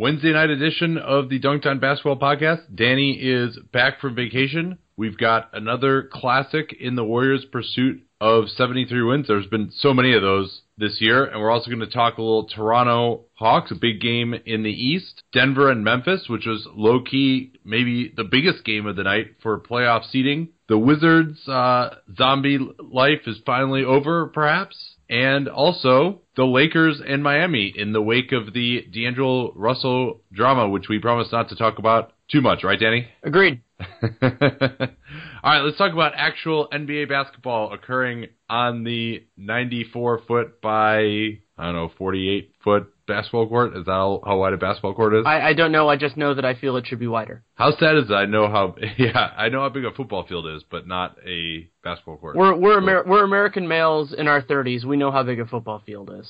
Wednesday night edition of the Dunked On Basketball Podcast. Danny is back from vacation. We've got another classic in the Warriors' pursuit of 73 wins. There's been so many of those this year, and we're also going to talk a little Toronto Hawks, a big game in the East, Denver and Memphis, which was low-key maybe the biggest game of the night for playoff seeding. The Wizards' zombie life is finally over, perhaps, and also the Lakers and Miami in the wake of the D'Angelo Russell drama, which we promised not to talk about too much, right, Danny? Agreed. All right, let's talk about actual NBA basketball occurring on the 94-foot by, 48-foot basketball court. Is that how wide a basketball court is? I don't know. I just know that I feel it should be wider. How sad is that? I know how big a football field is, but not a basketball court. We're American males in our 30s. We know how big a football field is.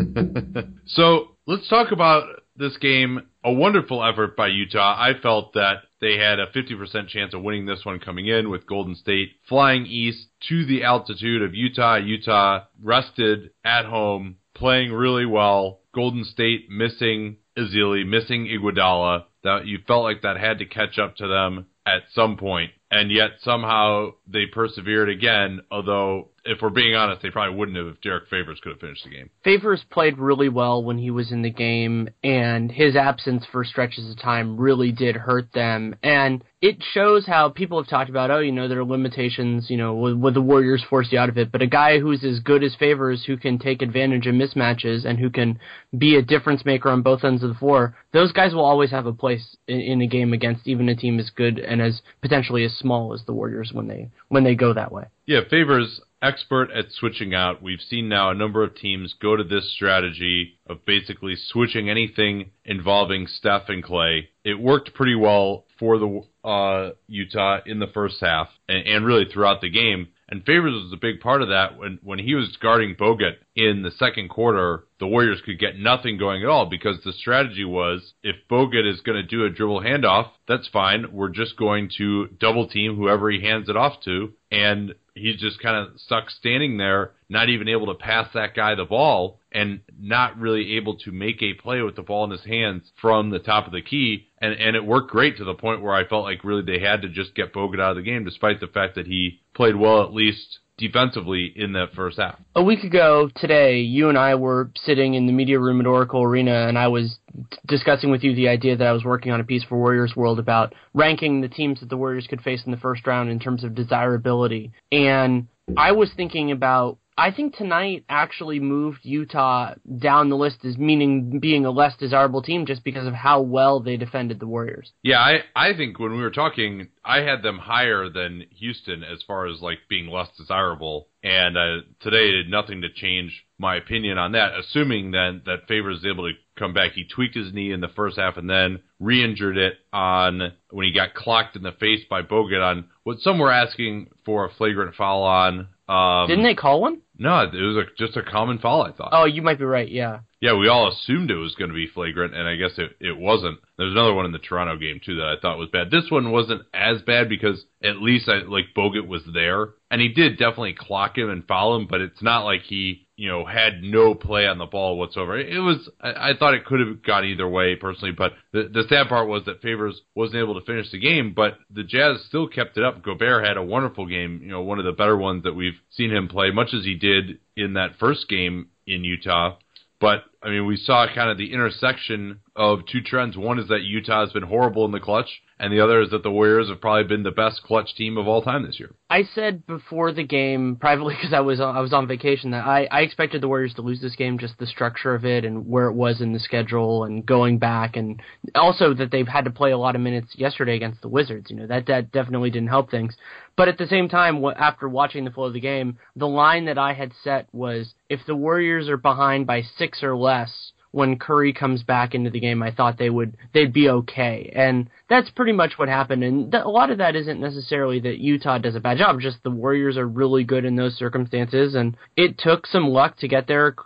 So let's talk about this game. A wonderful effort by Utah. I felt that they had a 50% chance of winning this one coming in, with Golden State flying east to the altitude of Utah. Utah rested at home, playing really well. Golden State missing Ezeli, missing Iguodala. That you felt like that had to catch up to them at some point. And yet somehow they persevered again, although if we're being honest, they probably wouldn't have if Derek Favors could have finished the game. Favors played really well when he was in the game, and his absence for stretches of time really did hurt them. And it shows how people have talked about, there are limitations, with the Warriors force you out of it. But a guy who's as good as Favors, who can take advantage of mismatches and who can be a difference maker on both ends of the floor, those guys will always have a place in a game against even a team as good and as potentially as small as the Warriors when they go that way. Yeah, Favors, expert at switching out. We've seen now a number of teams go to this strategy of basically switching anything involving Steph and Clay. It worked pretty well for the Utah in the first half and really throughout the game. And Favors was a big part of that. When he was guarding Bogut in the second quarter, the Warriors could get nothing going at all because the strategy was, if Bogut is going to do a dribble handoff, that's fine. We're just going to double team whoever he hands it off to. And he's just kind of stuck standing there, not even able to pass that guy the ball and not really able to make a play with the ball in his hands from the top of the key. And it worked great to the point where I felt like really they had to just get Bogut out of the game, despite the fact that he played well, at least defensively, in that first half. A week ago today, you and I were sitting in the media room at Oracle Arena, and I was discussing with you the idea that I was working on a piece for Warriors World about ranking the teams that the Warriors could face in the first round in terms of desirability. And I was thinking about, I think tonight actually moved Utah down the list as meaning being a less desirable team just because of how well they defended the Warriors. Yeah, I think when we were talking, I had them higher than Houston as far as like being less desirable. And today did nothing to change my opinion on that, assuming then that Favors is able to come back. He tweaked his knee in the first half and then re-injured it when he got clocked in the face by Bogut on what some were asking for a flagrant foul on. Didn't they call one? No, it was just a common foul, I thought. Oh, you might be right, yeah. Yeah, we all assumed it was going to be flagrant, and I guess it wasn't. There's another one in the Toronto game, too, that I thought was bad. This one wasn't as bad because at least Bogut was there, and he did definitely clock him and foul him, but it's not like he had no play on the ball whatsoever. It was, I thought it could have gone either way, personally, but the sad part was that Favors wasn't able to finish the game, but the Jazz still kept it up. Gobert had a wonderful game, one of the better ones that we've seen him play, much as he did in that first game in Utah. But, I mean, we saw kind of the intersection of two trends. One is that Utah has been horrible in the clutch, and the other is that the Warriors have probably been the best clutch team of all time this year. I said before the game, privately because I was on vacation, that I expected the Warriors to lose this game, just the structure of it and where it was in the schedule and going back, and also that they've had to play a lot of minutes yesterday against the Wizards. That definitely didn't help things. But at the same time, after watching the flow of the game, the line that I had set was, if the Warriors are behind by 6 or less when Curry comes back into the game, I thought they'd be okay. And that's pretty much what happened. And a lot of that isn't necessarily that Utah does a bad job, just the Warriors are really good in those circumstances. And it took some luck to get there.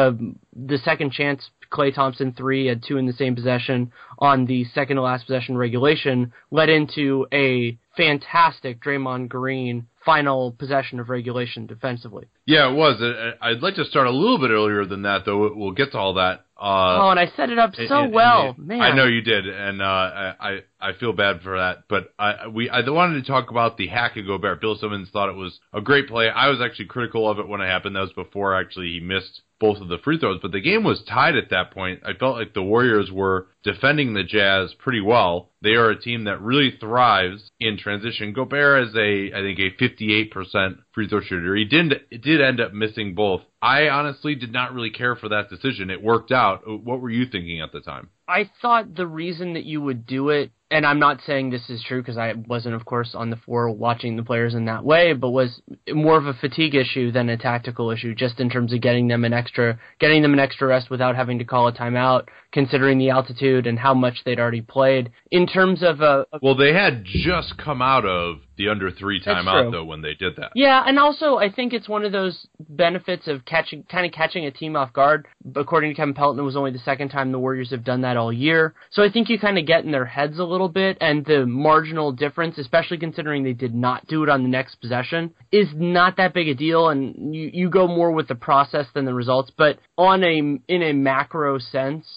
The second chance, Klay Thompson 3 had 2 in the same possession on the second to last possession regulation, led into a fantastic Draymond Green final possession of regulation defensively. Yeah, it was. I'd like to start a little bit earlier than that, though. We'll get to all that. And I set it up so well, man. I know you did, and I feel bad for that. But I wanted to talk about the hack of Gobert. Bill Simmons thought it was a great play. I was actually critical of it when it happened. That was before actually he missed both of the free throws. But the game was tied at that point. I felt like the Warriors were defending the Jazz pretty well. They are a team that really thrives in transition. Gobert is I think a 58% free throw shooter. He did end up missing both. I honestly did not really care for that decision. It worked out. What were you thinking at the time? I thought the reason that you would do it, and I'm not saying this is true because I wasn't, of course, on the floor watching the players in that way, but was more of a fatigue issue than a tactical issue, just in terms of getting them an extra rest without having to call a timeout, considering the altitude and how much they'd already played. In terms of well, they had just come out of the under 3 timeout though when they did that. Yeah, and also I think it's one of those benefits of catching a team off guard. According to Kevin Pelton, it was only the second time the Warriors have done that all year. So I think you kind of get in their heads a little bit, and the marginal difference, especially considering they did not do it on the next possession, is not that big a deal, and you go more with the process than the results. But in a macro sense,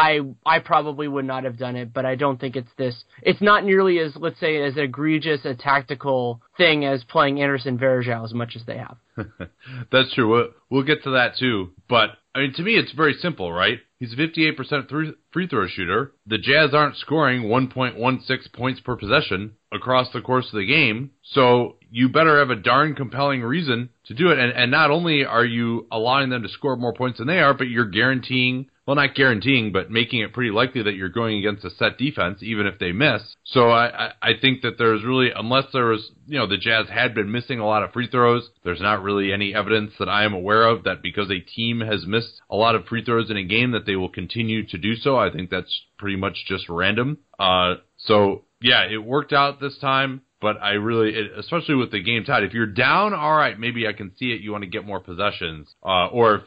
I probably would not have done it, but I don't think it's not nearly as, let's say, as egregious a tactical thing as playing Anderson Varejao as much as they have. That's true. We'll get to that too. But, I mean, to me, it's very simple, right? He's a 58% free throw shooter. The Jazz aren't scoring 1.16 points per possession across the course of the game, so you better have a darn compelling reason to do it. And not only are you allowing them to score more points than they are, but you're guaranteeing, well, not guaranteeing, but making it pretty likely that you're going against a set defense, even if they miss. So I think that there's really, unless there was, the Jazz had been missing a lot of free throws, there's not really any evidence that I am aware of that because a team has missed a lot of free throws in a game that they will continue to do so. I think that's pretty much just random. So, yeah, it worked out this time. But especially with the game tied, if you're down, all right, maybe I can see it. You want to get more possessions, or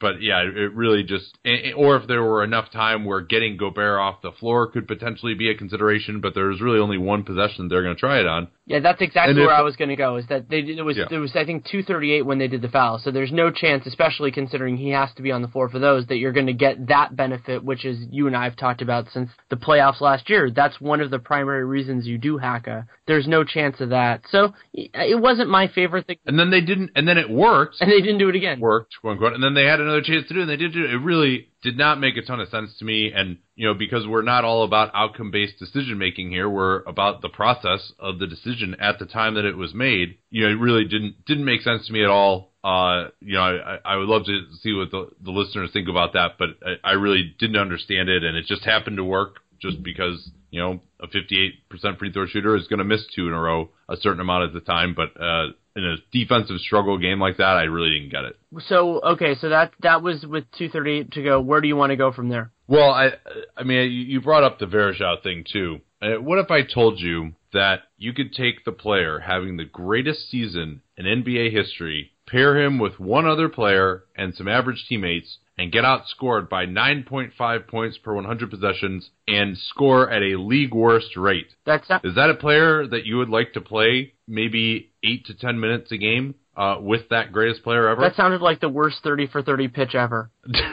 if there were enough time where getting Gobert off the floor could potentially be a consideration. But there's really only one possession they're going to try it on. Yeah, that's exactly where I was going to go. Is that it was I think 2:38 when they did the foul. So there's no chance, especially considering he has to be on the floor for those, that you're going to get that benefit, which is you and I have talked about since the playoffs last year. That's one of the primary reasons you do Haka. There's no chance of that. So it wasn't my favorite thing. And then they didn't, and then it worked. And they didn't do it again. Worked, quote unquote. And then they had another chance to do it, and they did do it. It really did not make a ton of sense to me. And, because we're not all about outcome-based decision-making here, we're about the process of the decision at the time that it was made. It really didn't make sense to me at all. I would love to see what the listeners think about that, but I really didn't understand it, and it just happened to work just because, a 58% free throw shooter is going to miss 2 in a row a certain amount at the time, but in a defensive struggle game like that, I really didn't get it. So, okay, so that was with 2:38 to go. Where do you want to go from there? Well, I mean, you brought up the Varejao thing, too. What if I told you that you could take the player having the greatest season in NBA history, pair him with one other player and some average teammates, and get outscored by 9.5 points per 100 possessions and score at a league worst rate? Is that a player that you would like to play maybe 8 to 10 minutes a game with that greatest player ever? That sounded like the worst 30 for 30 pitch ever.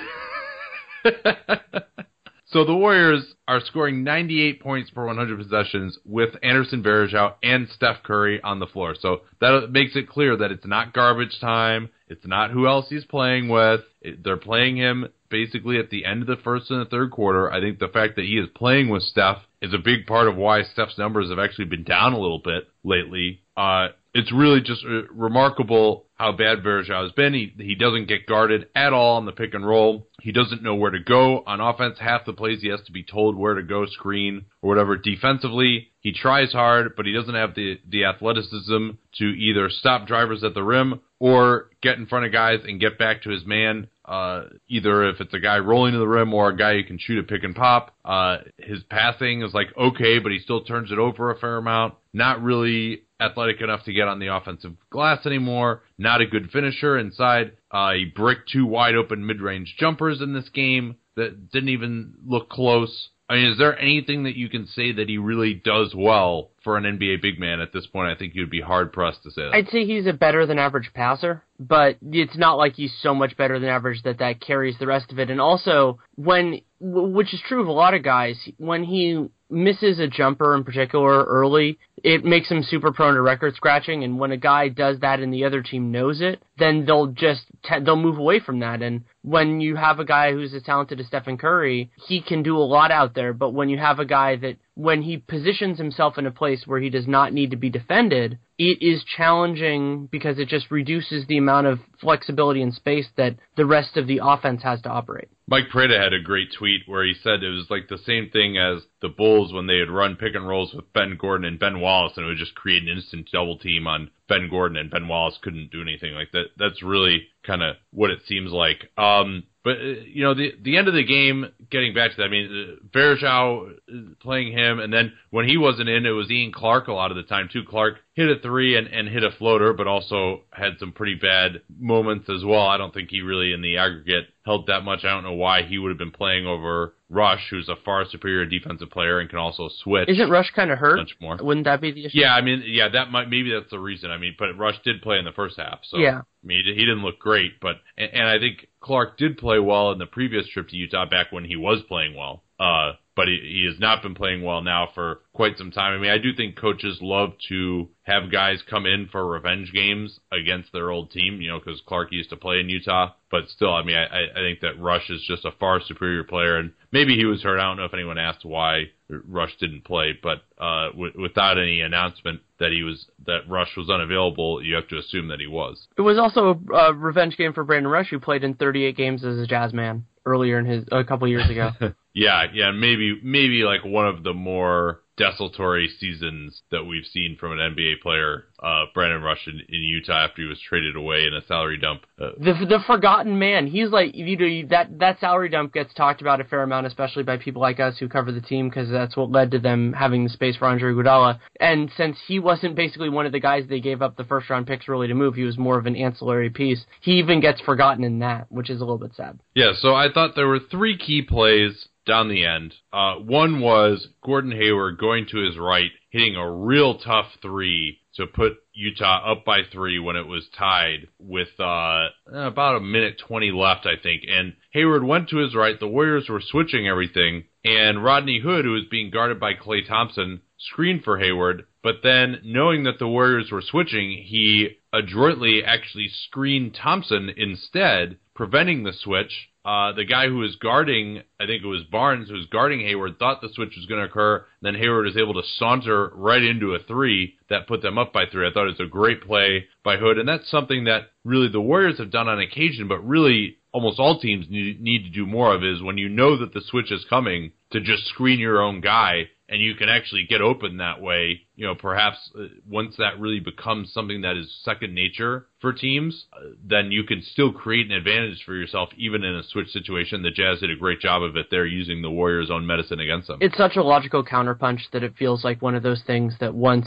So the Warriors are scoring 98 points per 100 possessions with Anderson Varejao and Steph Curry on the floor. So that makes it clear that it's not garbage time. It's not who else he's playing with. They're playing him basically at the end of the first and the third quarter. I think the fact that he is playing with Steph is a big part of why Steph's numbers have actually been down a little bit lately. It's really just remarkable how bad Varejao has been. He doesn't get guarded at all on the pick and roll. He doesn't know where to go. On offense, half the plays he has to be told where to go, screen, or whatever. Defensively, he tries hard, but he doesn't have the athleticism to either stop drivers at the rim or get in front of guys and get back to his man. Either if it's a guy rolling to the rim or a guy who can shoot a pick and pop. His passing is okay, but he still turns it over a fair amount. Not really athletic enough to get on the offensive glass anymore. Not a good finisher inside. He bricked 2 wide open mid-range jumpers in this game that didn't even look close. I mean, is there anything that you can say that he really does well for an NBA big man at this point? I think you'd be hard-pressed to say that. I'd say he's a better than average passer, but it's not like he's so much better than average that carries the rest of it. And also, which is true of a lot of guys, when he misses a jumper in particular early, it makes him super prone to record scratching, and when a guy does that and the other team knows it, then they'll move away from that. And when you have a guy who's as talented as Stephen Curry, he can do a lot out there, but when you have a guy that when he positions himself in a place where he does not need to be defended, it is challenging because it just reduces the amount of flexibility and space that the rest of the offense has to operate. Mike Prada had a great tweet where he said it was like the same thing as the Bulls when they had run pick and rolls with Ben Gordon and Ben Wallace, and it would just create an instant double team on Ben Gordon, and Ben Wallace couldn't do anything like that. That's really kind of what it seems like. But, the end of the game, getting back to that, I mean, Varejao playing him, and then when he wasn't in, it was Ian Clark a lot of the time, too. Clark hit a three and hit a floater, but also had some pretty bad moments as well. I don't think he really, in the aggregate, helped that much. I don't know why he would have been playing over Rush, who's a far superior defensive player and can also switch. Isn't Rush kind of hurt? Much more. Wouldn't that be the issue? Yeah, I mean, maybe that's the reason. I mean, but Rush did play in the first half, so yeah. I mean, he didn't look great, but and I think Clark did play well in the previous trip to Utah back when he was playing well. But he has not been playing well now for quite some time. I mean, I do think coaches love to have guys come in for revenge games against their old team, because Clark used to play in Utah. But still, I mean, I think that Rush is just a far superior player, and maybe he was hurt. I don't know if anyone asked why Rush didn't play, but without any announcement that Rush was unavailable, you have to assume that he was. It was also a revenge game for Brandon Rush, who played in 38 games as a Jazz man earlier a couple years ago. Yeah, maybe like one of the more desultory seasons that we've seen from an NBA player, Brandon Rush in Utah after he was traded away in a salary dump. The forgotten man. He's like, that salary dump gets talked about a fair amount, especially by people like us who cover the team, because that's what led to them having the space for Andre Iguodala. And since he wasn't basically one of the guys they gave up the first round picks really to move, he was more of an ancillary piece. He even gets forgotten in that, which is a little bit sad. Yeah, so I thought there were three key plays down the end. One was Gordon Hayward going to his right, hitting a real tough three to put Utah up by 3 when it was tied with about a minute 20 left, I think. And Hayward went to his right. The Warriors were switching everything. And Rodney Hood, who was being guarded by Klay Thompson, screened for Hayward. But then, knowing that the Warriors were switching, he adroitly actually screened Thompson instead, preventing the switch. The guy who was guarding, I think it was Barnes, who was guarding Hayward, thought the switch was going to occur. Then Hayward was able to saunter right into a 3 that put them up by 3. I thought it was a great play by Hood, and that's something that really the Warriors have done on occasion, but really almost all teams need to do more of, is when you know that the switch is coming, to just screen your own guy, and you can actually get open that way. Perhaps once that really becomes something that is second nature for teams, then you can still create an advantage for yourself, even in a switch situation. The Jazz did a great job of it there, using the Warriors' own medicine against them. It's such a logical counterpunch that it feels like one of those things that once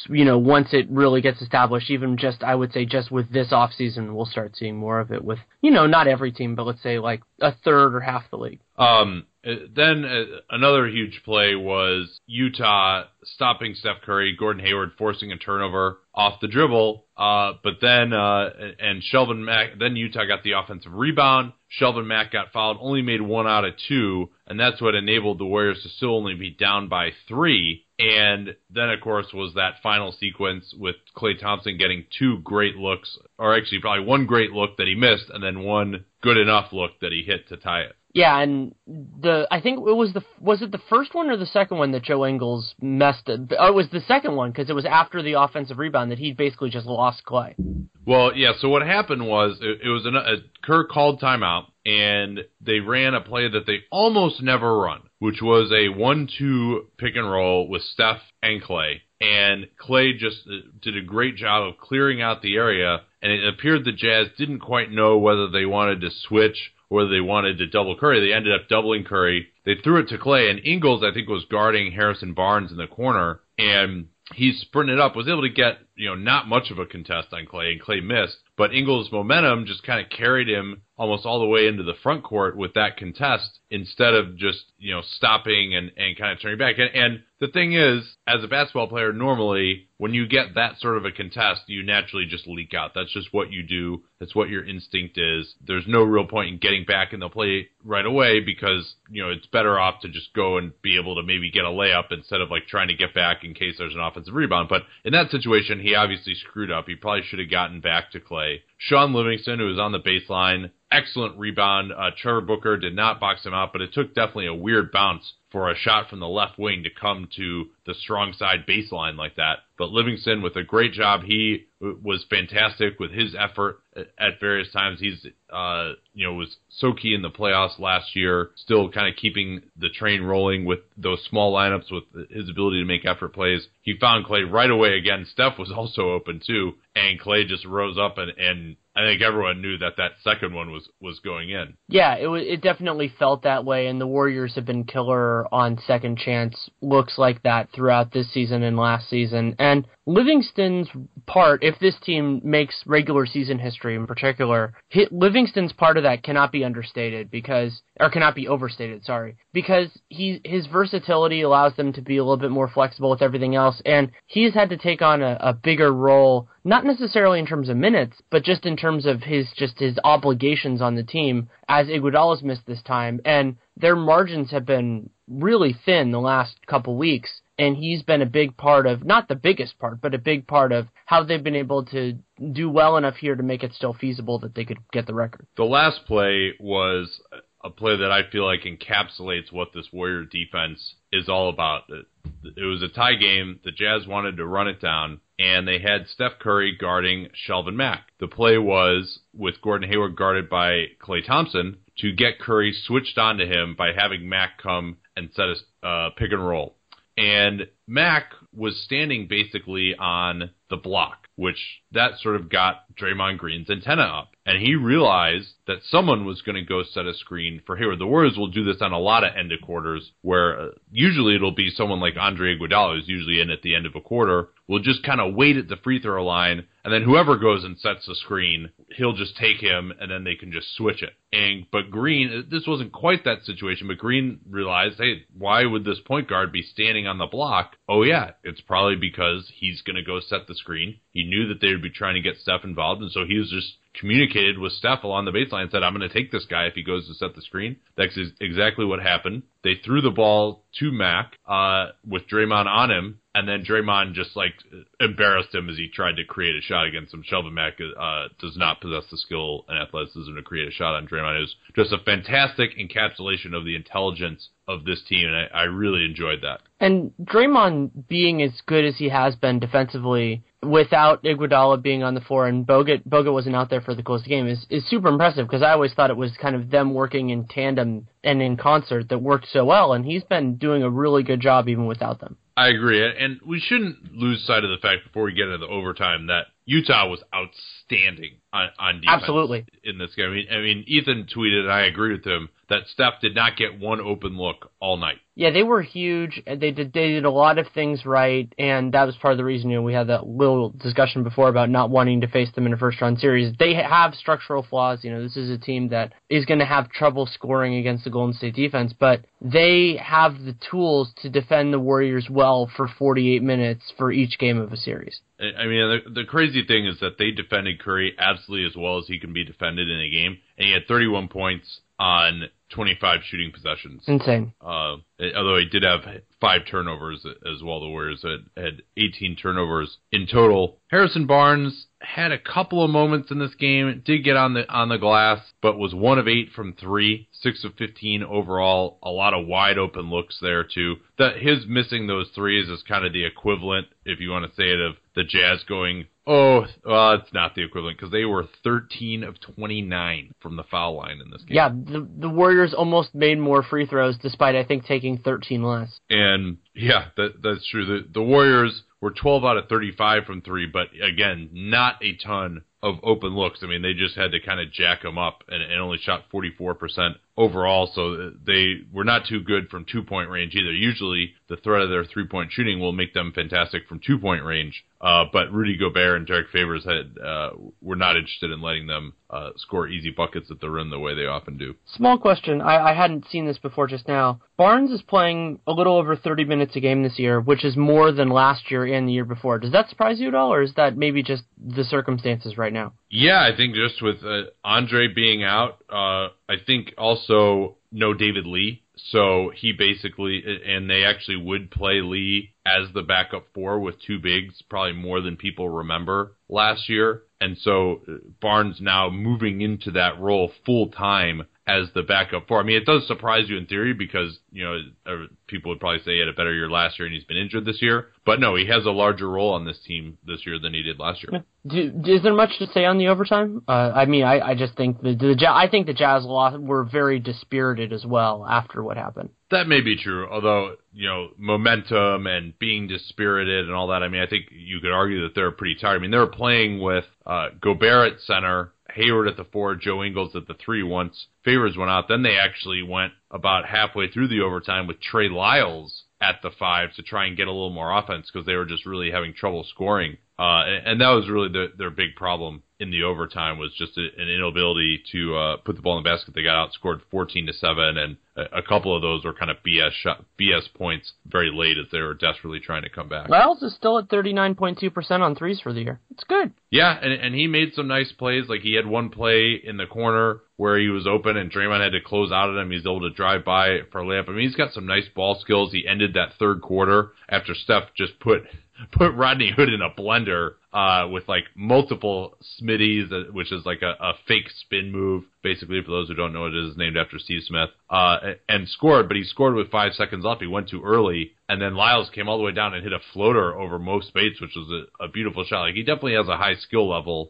it really gets established, even just, I would say, just with this offseason, we'll start seeing more of it with, not every team, but let's say like a third or half the league. Then another huge play was Utah stopping Steph Curry, Gordon Hayward forcing a turnover off the dribble, but then and Shelvin Mack, then Utah got the offensive rebound. Shelvin Mack got fouled, only made 1 out of 2, and that's what enabled the Warriors to still only be down by 3. And then, of course, was that final sequence with Klay Thompson getting 2 great looks, or actually probably 1 great look that he missed, and then 1 good enough look that he hit to tie it. Yeah, and I think it was it the first one or the second one that Joe Ingles messed it? Oh, it was the second one, because it was after the offensive rebound that he basically just lost Klay. Well, yeah, so what happened was, it was Kerr called timeout, and they ran a play that they almost never run, which was a 1-2 pick and roll with Steph and Klay. And Klay just did a great job of clearing out the area, and it appeared the Jazz didn't quite know whether they wanted to switch or whether they wanted to double Curry. They ended up doubling Curry. They threw it to Klay, and Ingles, I think, was guarding Harrison Barnes in the corner, and he sprinted up, was able to get, not much of a contest on Klay, and Klay missed, but Ingles' momentum just kind of carried him almost all the way into the front court with that contest instead of just, stopping and kind of turning back. And the thing is, as a basketball player, normally when you get that sort of a contest, you naturally just leak out. That's just what you do. That's what your instinct is. There's no real point in getting back in the play right away because, it's better off to just go and be able to maybe get a layup instead of like trying to get back in case there's an offensive rebound. But in that situation, he obviously screwed up. He probably should have gotten back to Clay. Sean Livingston, who was on the baseline, excellent rebound. Trevor Booker did not box him out, but it took definitely a weird bounce for a shot from the left wing to come to the strong side baseline like that. But Livingston, with a great job, he was fantastic with his effort at various times. He's, was so key in the playoffs last year, still kind of keeping the train rolling with those small lineups with his ability to make effort plays. He found Clay right away again. Steph was also open too, and Clay just rose up and I think everyone knew that second one was going in. Yeah, it definitely felt that way, and the Warriors have been killer on second chance looks like that throughout this season and last season. And Livingston's part, if this team makes regular season history in particular, Livingston's part of that cannot be overstated, because his versatility allows them to be a little bit more flexible with everything else, and he's had to take on a bigger role, not necessarily in terms of minutes, but just in terms of his obligations on the team, as Iguodala's missed this time, and their margins have been really thin the last couple weeks, and he's been a big part of, not the biggest part, but a big part of how they've been able to do well enough here to make it still feasible that they could get the record. The last play was a play that I feel like encapsulates what this Warrior defense is all about. It was a tie game. The Jazz wanted to run it down, and they had Steph Curry guarding Shelvin Mack. The play was with Gordon Hayward guarded by Klay Thompson to get Curry switched onto him by having Mack come and set a pick and roll. And Mack was standing basically on the block, which that sort of got Draymond Green's antenna up. And he realized that someone was going to go set a screen for Hayward. The Warriors will do this on a lot of end of quarters, where usually it'll be someone like Andre Iguodala, who's usually in at the end of a quarter, will just kind of wait at the free throw line, and then whoever goes and sets the screen, he'll just take him, and then they can just switch it. But Green, this wasn't quite that situation, but Green realized, hey, why would this point guard be standing on the block? Oh yeah, it's probably because he's going to go set the screen. He knew that they would be trying to get Steph involved, and so he was just communicated with Steph along the baseline and said, I'm going to take this guy if he goes to set the screen. That's exactly what happened. They threw the ball to Mack with Draymond on him, and then Draymond just embarrassed him as he tried to create a shot against him. Shelvin Mack does not possess the skill and athleticism to create a shot on Draymond. It was just a fantastic encapsulation of the intelligence of this team, and I really enjoyed that. And Draymond being as good as he has been defensively without Iguodala being on the floor, and Bogut wasn't out there for the close game, is super impressive, because I always thought it was kind of them working in tandem and in concert that worked so well, and he's been doing a really good job even without them. I agree, and we shouldn't lose sight of the fact before we get into the overtime that Utah was outstanding on defense. Absolutely. In this game. I mean, Ethan tweeted, and I agree with him, that Steph did not get one open look all night. Yeah, they were huge. They did a lot of things right, and that was part of the reason we had that little discussion before about not wanting to face them in a first-round series. They have structural flaws. This is a team that is going to have trouble scoring against the Golden State defense, but they have the tools to defend the Warriors well for 48 minutes for each game of a series. I mean, the crazy thing is that they defended Curry absolutely as well as he can be defended in a game, and he had 31 points on 25 shooting possessions. Insane. Although he did have 5 turnovers as well. The Warriors had 18 turnovers in total. Harrison Barnes had a couple of moments in this game, did get on the glass, but was 1 of 8 from 3, 6 of 15 overall. A lot of wide open looks there too. His missing those threes is kind of the equivalent, if you want to say it, of the Jazz going, it's not the equivalent, because they were 13 of 29 from the foul line in this game. Yeah, the Warriors almost made more free throws, despite, I think, taking 13 less. And, yeah, that's true. The Warriors were 12 out of 35 from 3, but, again, not a ton of open looks. I mean, they just had to kind of jack them up and only shot 44% overall, so they were not too good from 2-point range either. Usually the threat of their 3-point shooting will make them fantastic from 2-point range, but Rudy Gobert and Derek Favors were not interested in letting them score easy buckets at the rim the way they often do. Small question. I hadn't seen this before just now. Barnes is playing a little over 30 minutes a game this year, which is more than last year and the year before. Does that surprise you at all, or is that maybe just the circumstances right now? Yeah, I think just with Andre being out, I think also no David Lee. So he basically, and they actually would play Lee as the backup 4 with 2 bigs, probably more than people remember last year. And so Barnes now moving into that role full time as the backup 4. I mean, it does surprise you in theory because, people would probably say he had a better year last year and he's been injured this year. But no, he has a larger role on this team this year than he did last year. Is there much to say on the overtime? I just think I think the Jazz were very dispirited as well after what happened. That may be true, although, momentum and being dispirited and all that, I mean, I think you could argue that they're pretty tired. I mean, they were playing with Gobert at center, Hayward at the 4, Joe Ingles at the 3 once Favors went out. Then they actually went about halfway through the overtime with Trey Lyles at the 5 to try and get a little more offense because they were just really having trouble scoring. And that was really their big problem in the overtime was just an inability to put the ball in the basket. They got outscored 14-7, and a couple of those were kind of BS points very late as they were desperately trying to come back. Lyles is still at 39.2% on threes for the year. It's good. Yeah, and he made some nice plays. Like he had one play in the corner where he was open and Draymond had to close out at him. He's able to drive by for a layup. I mean, he's got some nice ball skills. He ended that third quarter after Steph just put Rodney Hood in a blender with like multiple Smitties, which is like a fake spin move, basically, for those who don't know what it is, named after Steve Smith, and scored, but he scored with 5 seconds left. He went too early, and then Lyles came all the way down and hit a floater over Mo Spates, which was a beautiful shot. Like, he definitely has a high skill level.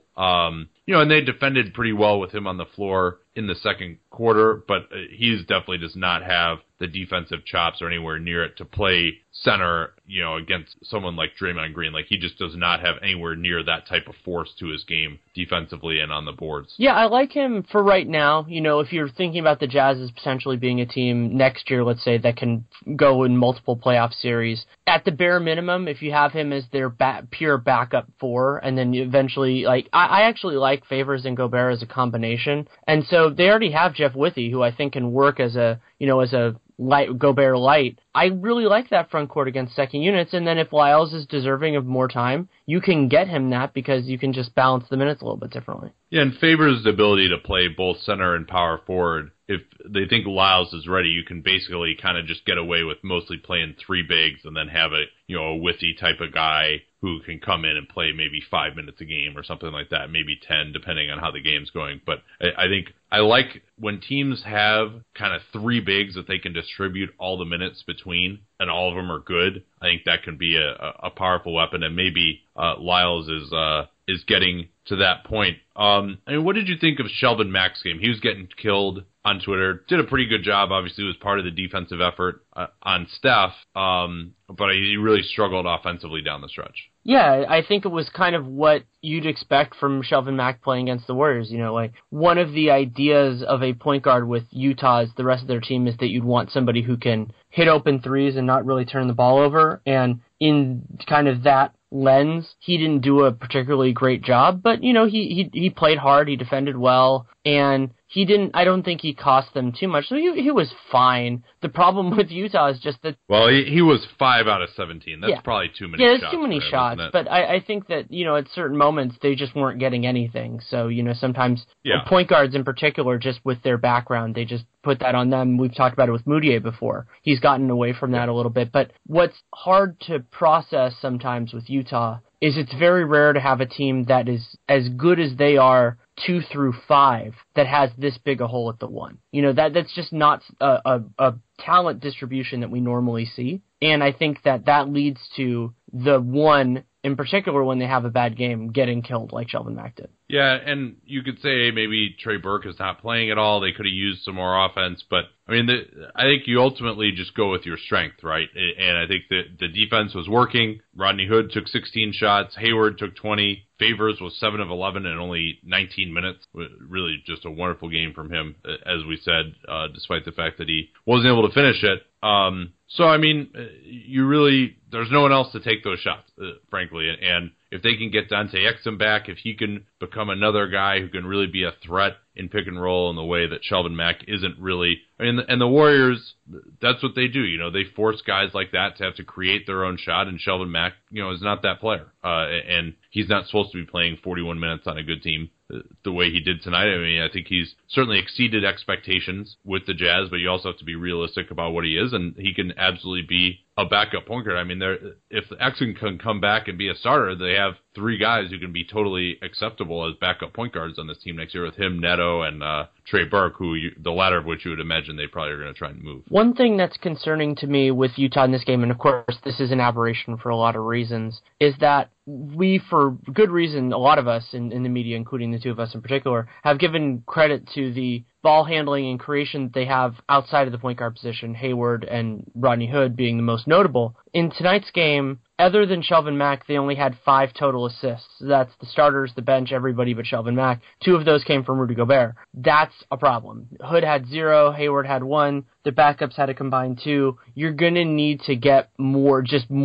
And they defended pretty well with him on the floor in the second quarter, but he's definitely does not have the defensive chops or anywhere near it to play center, against someone like Draymond Green. Like, he just does not have anywhere near that type of force to his game defensively and on the boards. Yeah, I like him for right now. If you're thinking about the Jazz as potentially being a team next year, let's say, that can go in multiple playoff series, at the bare minimum, if you have him as their pure backup 4, and then you eventually, I actually like Favors and Gobert as a combination, and so they already have Jeff Withey, who I think can work as a Gobert light. I really like that front court against second units, and then if Lyles is deserving of more time, you can get him that because you can just balance the minutes a little bit differently. Yeah, and Favors' ability to play both center and power forward. If they think Lyles is ready, you can basically kind of just get away with mostly playing 3 bigs and then have a Withey type of guy who can come in and play maybe 5 minutes a game or something like that, maybe 10, depending on how the game's going. But I think I like when teams have kind of 3 bigs that they can distribute all the minutes between, and all of them are good. I think that can be a powerful weapon, and maybe Lyles is getting to that point. What did you think of Shelvin Mack's game? He was getting killed on Twitter. Did a pretty good job. Obviously, was part of the defensive effort on Steph, but he really struggled offensively down the stretch. Yeah, I think it was kind of what you'd expect from Shelvin Mack playing against the Warriors. One of the ideas of a point guard with Utah's, the rest of their team, is that you'd want somebody who can hit open threes and not really turn the ball over. And in kind of that lens, he didn't do a particularly great job, but he played hard, he defended well, and I don't think he cost them too much, so he was fine. The problem with Utah is just that... Well, he was 5 out of 17. That's probably too many shots. Yeah, that's too many shots, but I think that, at certain moments, they just weren't getting anything. So, sometimes point guards in particular, just with their background, they just put that on them. We've talked about it with Moutier before. He's gotten away from that a little bit. But what's hard to process sometimes with Utah is it's very rare to have a team that is as good as they are 2 through 5 that has this big a hole at the 1. That's just not a talent distribution that we normally see. And I think that leads to the 1, in particular, when they have a bad game, getting killed like Shelvin Mack did. Yeah, and you could say maybe Trey Burke is not playing at all. They could have used some more offense, but I mean, I think you ultimately just go with your strength, right? And I think that the defense was working. Rodney Hood took 16 shots. Hayward took 20. Favors was 7 of 11 in only 19 minutes. Really just a wonderful game from him, as we said, despite the fact that he wasn't able to finish it. So, I mean, there's no one else to take those shots, frankly. And if they can get Dante Exum back, if he can become another guy who can really be a threat in pick and roll in the way that Shelvin Mack isn't really. I mean, and the Warriors, that's what they do. They force guys like that to have to create their own shot, and Shelvin Mack, is not that player. And he's not supposed to be playing 41 minutes on a good team the way he did tonight. I mean, I think he's certainly exceeded expectations with the Jazz, but you also have to be realistic about what he is, and he can absolutely be a backup point guard. I mean, if Exum can come back and be a starter, they have 3 guys who can be totally acceptable as backup point guards on this team next year with him, Neto, and Trey Burke, the latter of which you would imagine they probably are going to try and move. One thing that's concerning to me with Utah in this game, and of course this is an aberration for a lot of reasons, is that we, for good reason, a lot of us in the media, including the two of us in particular, have given credit to the ball handling and creation that they have outside of the point guard position, Hayward and Rodney Hood being the most notable. In tonight's game, other than Shelvin Mack, they only had 5 total assists. That's the starters, the bench, everybody but Shelvin Mack. 2 of those came from Rudy Gobert. That's a problem. Hood had 0, Hayward had 1, the backups had a combined 2. You're going to need to get more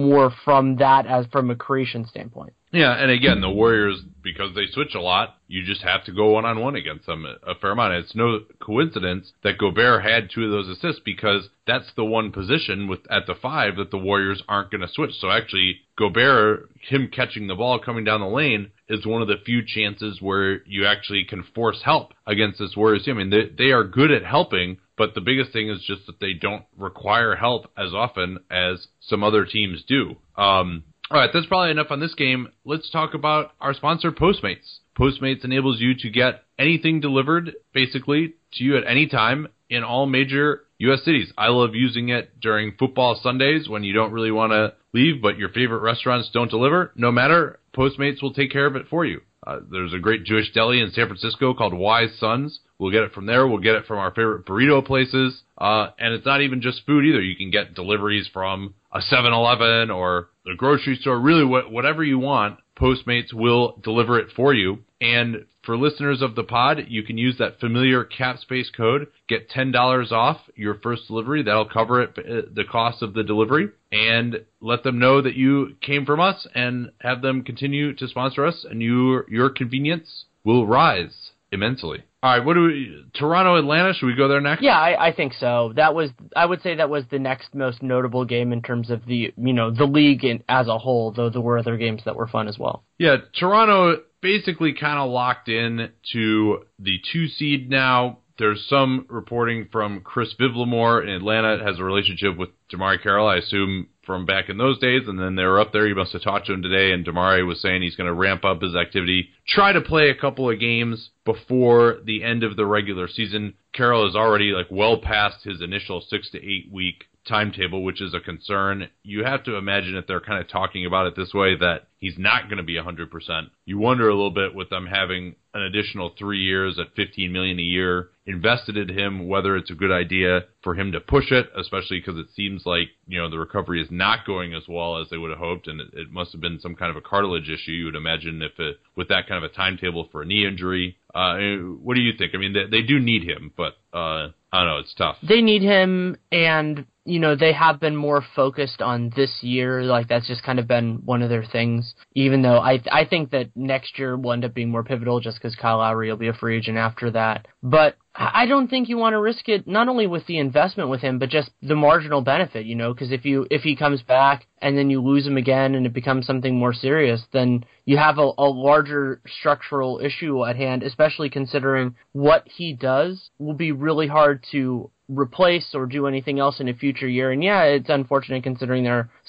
from that as from a creation standpoint. Yeah, and again, the Warriors, because they switch a lot, you just have to go one-on-one against them a fair amount. It's no coincidence that Gobert had 2 of those assists, because that's the one position at the 5 that the Warriors aren't going to switch. So actually, Gobert, him catching the ball coming down the lane, is one of the few chances where you actually can force help against this Warriors team. I mean, they are good at helping, but the biggest thing is just that they don't require help as often as some other teams do. All right, that's probably enough on this game. Let's talk about our sponsor, Postmates. Postmates enables you to get anything delivered, basically, to you at any time in all major U.S. cities. I love using it during football Sundays when you don't really want to leave, but your favorite restaurants don't deliver. No matter, Postmates will take care of it for you. There's a great Jewish deli in San Francisco called Wise Sons. We'll get it from there. We'll get it from our favorite burrito places. And it's not even just food either. You can get deliveries from a 7-Eleven or the grocery store. Really, whatever you want, Postmates will deliver it for you. And for listeners of the pod, you can use that familiar CapSpace code. Get $10 off your first delivery. That'll cover the cost of the delivery. And let them know that you came from us, and have them continue to sponsor us, and your convenience will rise immensely. All right, Toronto, Atlanta, should we go there next? Yeah, I think so. I would say that was the next most notable game in terms of the league as a whole, though there were other games that were fun as well. Yeah, Toronto basically kind of locked in to the 2 seed now. There's some reporting from Chris Vivlamore in Atlanta has a relationship with Damari Carroll, I assume, from back in those days, and then they were up there. He must have talked to him today, and Damari was saying he's going to ramp up his activity, try to play a couple of games before the end of the regular season. Carroll is already well past his initial 6 to 8 week timetable, which is a concern. You have to imagine if they're kind of talking about it this way, that he's not going to be 100%. You wonder a little bit with them having an additional 3 years at $15 million a year invested in him, whether it's a good idea for him to push it, especially because it seems like, the recovery is not going as well as they would have hoped, and it must have been some kind of a cartilage issue, you would imagine, with that kind of a timetable for a knee injury. What do you think? I mean, they do need him, but I don't know, it's tough. They need him, and they have been more focused on this year. That's just kind of been one of their things, even though I think that next year will end up being more pivotal just because Kyle Lowry will be a free agent after that. But I don't think you want to risk it, not only with the investment with him, but just the marginal benefit, because if he comes back and then you lose him again and it becomes something more serious, then you have a larger structural issue at hand, especially considering what he does will be really hard to replace or do anything else in a future year. And yeah, it's unfortunate considering there are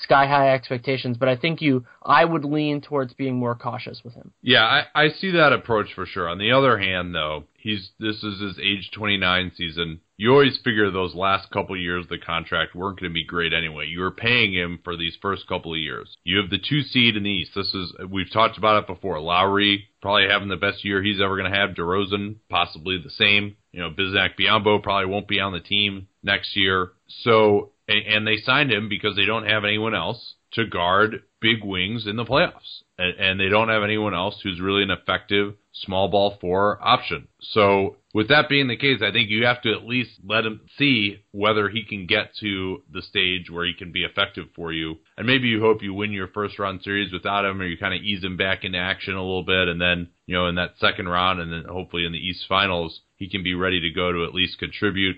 sky-high expectations, but I think I would lean towards being more cautious with him. Yeah, I see that approach for sure. On the other hand, though, this is his age 29 season. You always figure those last couple years of the contract weren't going to be great anyway. You were paying him for these first couple of years. You have the 2 seed in the East. We've talked about it before. Lowry probably having the best year he's ever going to have. DeRozan possibly the same. Bismack Biyombo probably won't be on the team next year. So, and they signed him because they don't have anyone else to guard big wings in the playoffs. And they don't have anyone else who's really an effective small ball 4 option. So with that being the case, I think you have to at least let him see whether he can get to the stage where he can be effective for you. And maybe you hope you win your first round series without him, or you kind of ease him back into action a little bit. And then, in that second round, and then hopefully in the East Finals, he can be ready to go to at least contribute.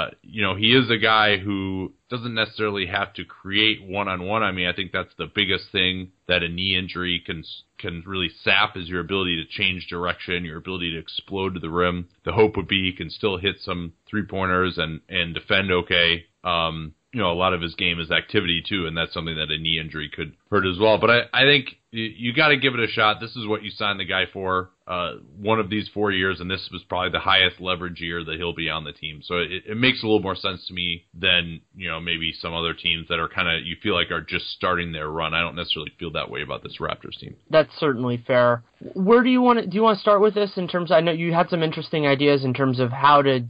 He is a guy who doesn't necessarily have to create one-on-one. I mean, I think that's the biggest thing that a knee injury can really sap is your ability to change direction, your ability to explode to the rim. The hope would be he can still hit some three-pointers and defend okay. A lot of his game is activity too, and that's something that a knee injury could hurt as well. But I think you got to give it a shot. This is what you signed the guy for. One of these 4 years, and this was probably the highest leverage year that he'll be on the team. So it makes a little more sense to me than, maybe some other teams that are kind of, you feel like are just starting their run. I don't necessarily feel that way about this Raptors team. That's certainly fair. Where do you want to start with this in terms of, I know you had some interesting ideas in terms of how to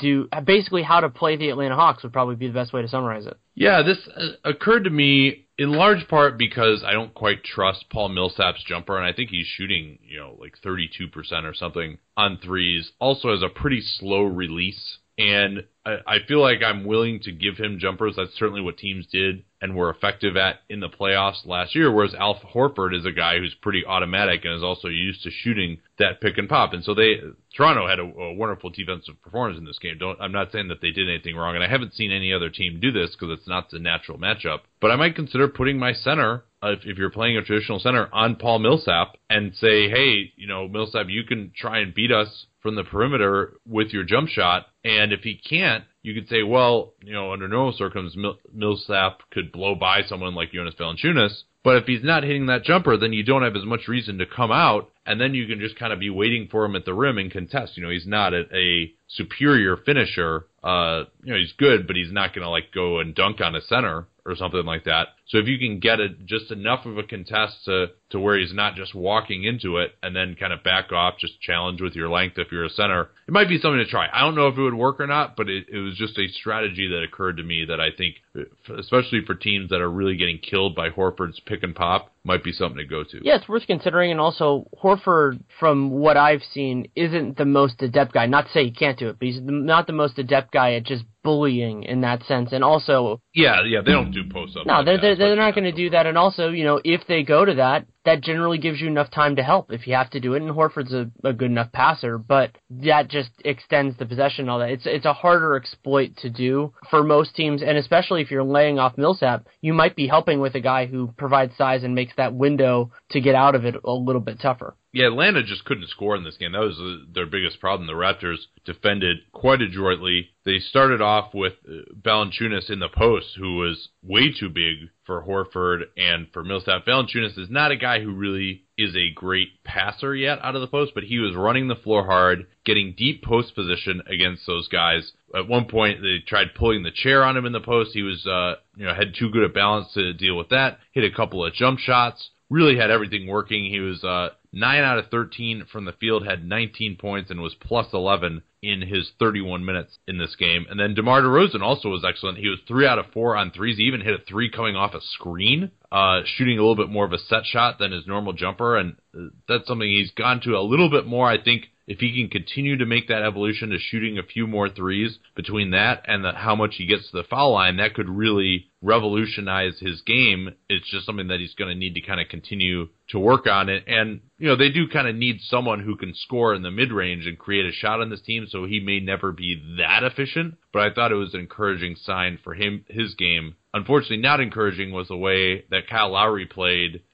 play the Atlanta Hawks would probably be the best way to summarize it. Yeah, this occurred to me in large part because I don't quite trust Paul Millsap's jumper, and I think he's shooting, like 32% or something on threes. Also has a pretty slow release, and I feel like I'm willing to give him jumpers. That's certainly what teams did and were effective at in the playoffs last year, whereas Al Horford is a guy who's pretty automatic and is also used to shooting that pick and pop. And so Toronto had a wonderful defensive performance in this game. I'm not saying that they did anything wrong, and I haven't seen any other team do this because it's not the natural matchup. But I might consider putting my center, if you're playing a traditional center, on Paul Millsap and say, hey, Millsap, you can try and beat us from the perimeter with your jump shot. And if he can't, you could say, well, under normal circumstances, Millsap could blow by someone like Jonas Valanciunas. But if he's not hitting that jumper, then you don't have as much reason to come out, and then you can just kind of be waiting for him at the rim and contest. He's not a superior finisher. He's good, but he's not going to go and dunk on a center or something like that. So if you can get just enough of a contest to where he's not just walking into it and then kind of back off, just challenge with your length if you're a center, it might be something to try. I don't know if it would work or not, but it was just a strategy that occurred to me that I think, especially for teams that are really getting killed by Horford's pick and pop, might be something to go to. Yeah, it's worth considering, and also Horford, from what I've seen, isn't the most adept guy. Not to say he can't do it, but he's not the most adept guy at just bullying in that sense. And also, yeah, they don't do post-ups. No, they're not going to do that. And also, if they go to that generally gives you enough time to help if you have to do it. And Horford's a good enough passer, but that just extends the possession and all that. It's a harder exploit to do for most teams, and especially if you're laying off Millsap, you might be helping with a guy who provides size and makes that window to get out of it a little bit tougher. Yeah, Atlanta just couldn't score in this game. That was their biggest problem. The Raptors defended quite adroitly. They started off with Valanciunas in the post, who was way too big for Horford and for Millsap. Valanciunas is not a guy who really is a great passer yet out of the post, but he was running the floor hard, getting deep post position against those guys. At one point, they tried pulling the chair on him in the post. He was, had too good a balance to deal with that. Hit a couple of jump shots. Really had everything working. He was 9 out of 13 from the field, had 19 points, and was plus 11 in his 31 minutes in this game. And then DeMar DeRozan also was excellent. He was 3 out of 4 on threes. He even hit a 3 coming off a screen, shooting a little bit more of a set shot than his normal jumper. And that's something he's gone to a little bit more, I think. If he can continue to make that evolution to shooting a few more threes between that and how much he gets to the foul line, that could really revolutionize his game. It's just something that he's going to need to kind of continue to work on it. And, they do kind of need someone who can score in the mid-range and create a shot on this team, so he may never be that efficient. But I thought it was an encouraging sign for his game. Unfortunately, not encouraging was the way that Kyle Lowry played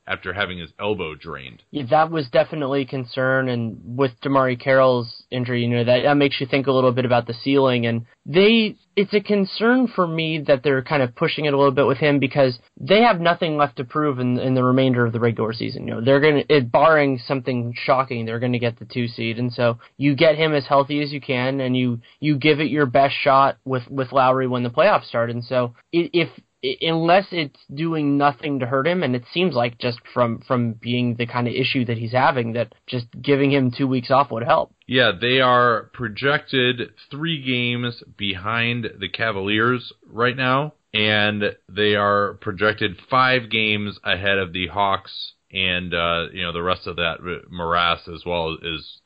after having his elbow drained. Yeah, that was definitely a concern, and with DeMarre Carroll's injury, that makes you think a little bit about the ceiling, and it's a concern for me that they're kind of pushing it a little bit with him because they have nothing left to prove in the remainder of the regular season. They're barring something shocking, they're going to get the 2 seed, and so you get him as healthy as you can, and you give it your best shot with Lowry when the playoffs start, and so unless it's doing nothing to hurt him, and it seems like just from being the kind of issue that he's having, that just giving him 2 weeks off would help. Yeah, they are projected 3 games behind the Cavaliers right now, and they are projected 5 games ahead of the Hawks and the rest of that morass as well is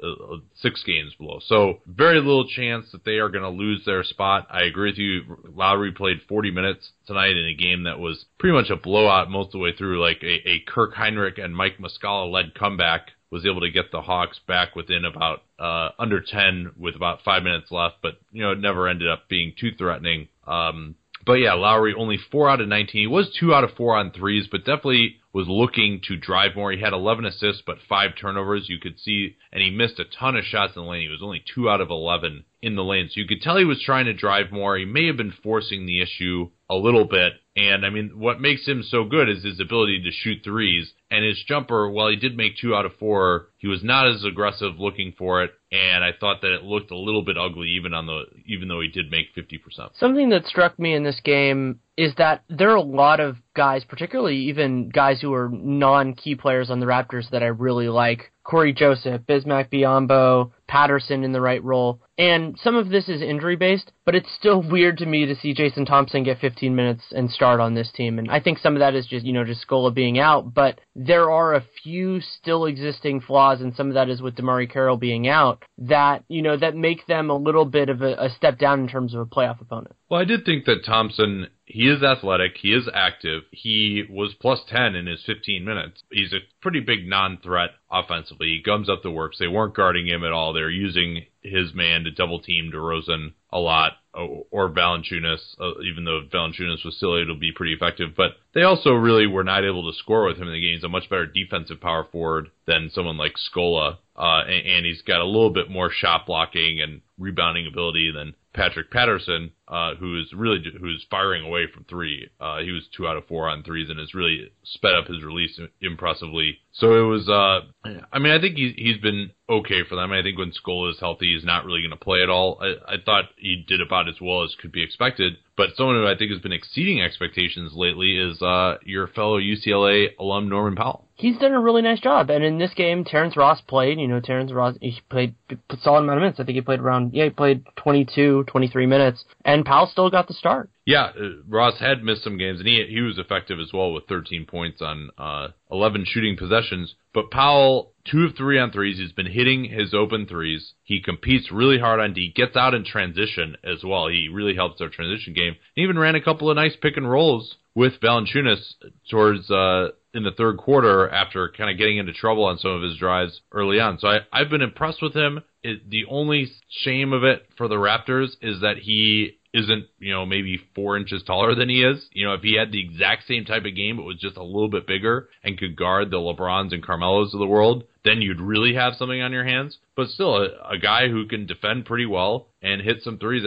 6 games below. So very little chance that they are going to lose their spot. I agree with you. Lowry played 40 minutes tonight in a game that was pretty much a blowout most of the way through, like a Kirk Heinrich and Mike Muscala-led comeback was able to get the Hawks back within about under 10 with about 5 minutes left, but it never ended up being too threatening. But yeah, Lowry only 4 out of 19. He was 2 out of 4 on threes, but definitely was looking to drive more. He had 11 assists, but 5 turnovers. You could see, and he missed a ton of shots in the lane. He was only 2 out of 11 in the lane. So you could tell he was trying to drive more. He may have been forcing the issue a little bit. And, what makes him so good is his ability to shoot threes. And his jumper, while he did make 2 out of 4, he was not as aggressive looking for it. And I thought that it looked a little bit ugly even though he did make 50%. Something that struck me in this game is that there are a lot of guys, particularly even guys who are non-key players on the Raptors, that I really like. Corey Joseph, Bismack Biyombo, Patterson in the right role. And some of this is injury-based, but it's still weird to me to see Jason Thompson get 15 minutes and start on this team. And I think some of that is just Scola being out, but there are a few still existing flaws, and some of that is with DeMarre Carroll being out, that, that make them a little bit of a step down in terms of a playoff opponent. Well, I did think that Thompson, he is athletic, he is active, he was plus 10 in his 15 minutes. He's a pretty big non-threat offensively. He gums up the works. They weren't guarding him at all. They're using his man to double-team DeRozan a lot, or Valanciunas, even though Valanciunas was still able to be pretty effective. But they also really were not able to score with him in the game. He's a much better defensive power forward than someone like Scola, and he's got a little bit more shot blocking and rebounding ability than Patrick Patterson, who's firing away from 3. He was 2 out of 4 on threes and has really sped up his release impressively. So it was, I think he's been okay for them. I think when Scola is healthy, he's not really going to play at all. I thought he did about as well as could be expected. But someone who I think has been exceeding expectations lately is your fellow UCLA alum Norman Powell. He's done a really nice job. And in this game, Terrence Ross played. Terrence Ross, he played a solid amount of minutes. I think he played 22, 23 minutes. And Powell still got the start. Yeah, Ross had missed some games, and he was effective as well with 13 points on 11 shooting possessions. But Powell, 2 of 3 on threes. He's been hitting his open threes. He competes really hard on D. Gets out in transition as well. He really helps their transition game. He even ran a couple of nice pick and rolls with Valanciunas towards in the third quarter after kind of getting into trouble on some of his drives early on. So I've been impressed with him. The only shame of it for the Raptors is that he isn't, maybe 4 inches taller than he is. If he had the exact same type of game, but was just a little bit bigger and could guard the LeBrons and Carmelos of the world, then you'd really have something on your hands. But still, a guy who can defend pretty well and hit some threes.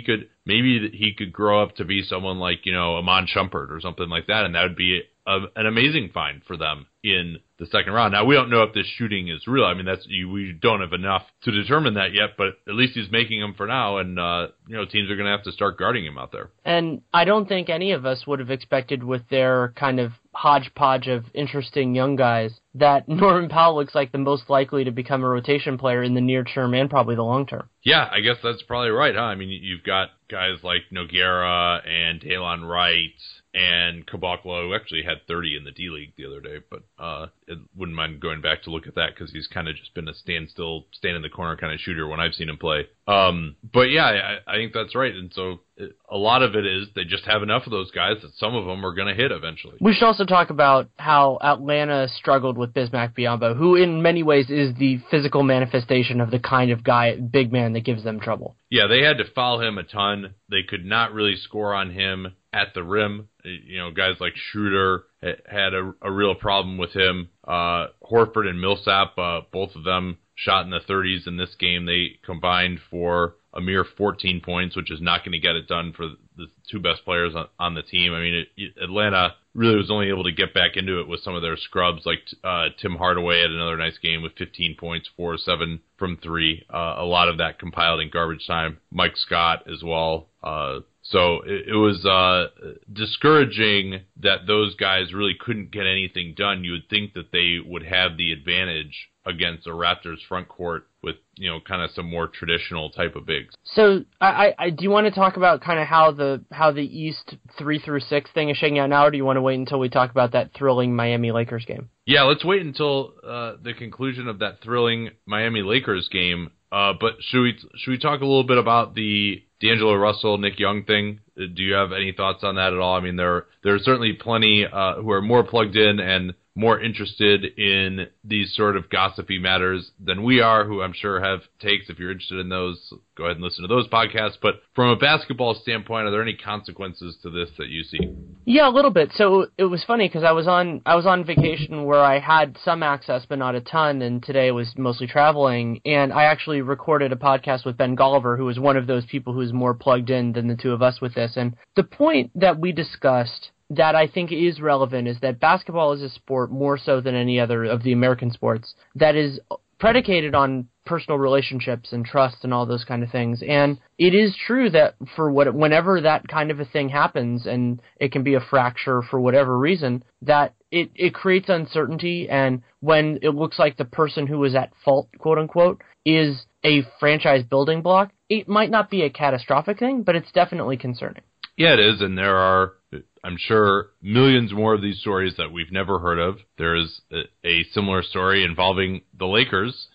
He could grow up to be someone like, Iman Shumpert or something like that, and that would be an amazing find for them in the second round. Now, we don't know if this shooting is real. We don't have enough to determine that yet, but at least he's making them for now, and teams are going to have to start guarding him out there. And I don't think any of us would have expected, with their kind of hodgepodge of interesting young guys, that Norman Powell looks like the most likely to become a rotation player in the near term and probably the long term. Yeah, I guess that's probably right, huh? You've got guys like Nogueira and Delon Wright and Caboclo, who actually had 30 in the D-League the other day, but it wouldn't mind going back to look at that because he's kind of just been a stand in the corner kind of shooter when I've seen him play. But yeah, I think that's right. And so a lot of it is they just have enough of those guys that some of them are going to hit eventually. We should also talk about how Atlanta struggled with Bismack Biyombo, who in many ways is the physical manifestation of the kind of guy, big man, that gives them trouble. Yeah, they had to foul him a ton. They could not really score on him at the rim. Guys like Schroeder had a real problem with him. Horford and Millsap, both of them shot in the 30s in this game. They combined for a mere 14 points, which is not going to get it done for the two best players on the team. I mean, Atlanta really was only able to get back into it with some of their scrubs, like Tim Hardaway had another nice game with 15 points, 4-7 from 3. A lot of that compiled in garbage time. Mike Scott as well. So it was discouraging that those guys really couldn't get anything done. You would think that they would have the advantage against the Raptors front court with, kind of some more traditional type of bigs. So I do you want to talk about kind of how the East 3 through 6 thing is shaking out now, or do you want to wait until we talk about that thrilling Miami Lakers game? Yeah, let's wait until the conclusion of that thrilling Miami Lakers game. But should we talk a little bit about the D'Angelo Russell, Nick Young thing? Do you have any thoughts on that at all? I mean, there are certainly plenty who are more plugged in and more interested in these sort of gossipy matters than we are, who I'm sure have takes. If you're interested in those, go ahead and listen to those podcasts. But from a basketball standpoint, are there any consequences to this that you see? Yeah, a little bit. So it was funny because I was on vacation where I had some access but not a ton, and today was mostly traveling, and I actually recorded a podcast with Ben Golliver, who was one of those people who is more plugged in than the two of us with this. And the point that we discussed that I think is relevant is that basketball is a sport, more so than any other of the American sports, that is predicated on personal relationships and trust and all those kind of things. And it is true that whenever that kind of a thing happens, and it can be a fracture for whatever reason, that it creates uncertainty. And when it looks like the person who is at fault, quote unquote, is a franchise building block, it might not be a catastrophic thing, but it's definitely concerning. Yeah, it is, and there are, I'm sure, millions more of these stories that we've never heard of. There is a similar story involving the Lakers,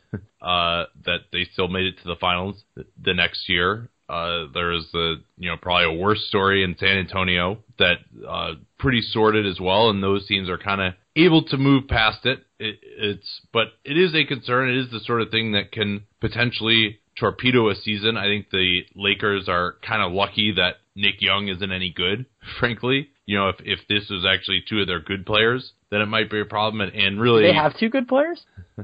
that they still made it to the finals the next year. There is probably a worse story in San Antonio that pretty sordid as well, and those teams are kind of able to move past it. But it is a concern. It is the sort of thing that can potentially torpedo a season. I think the Lakers are kind of lucky that Nick Young isn't any good, frankly. If this was actually two of their good players, then it might be a problem. And really, they have two good players?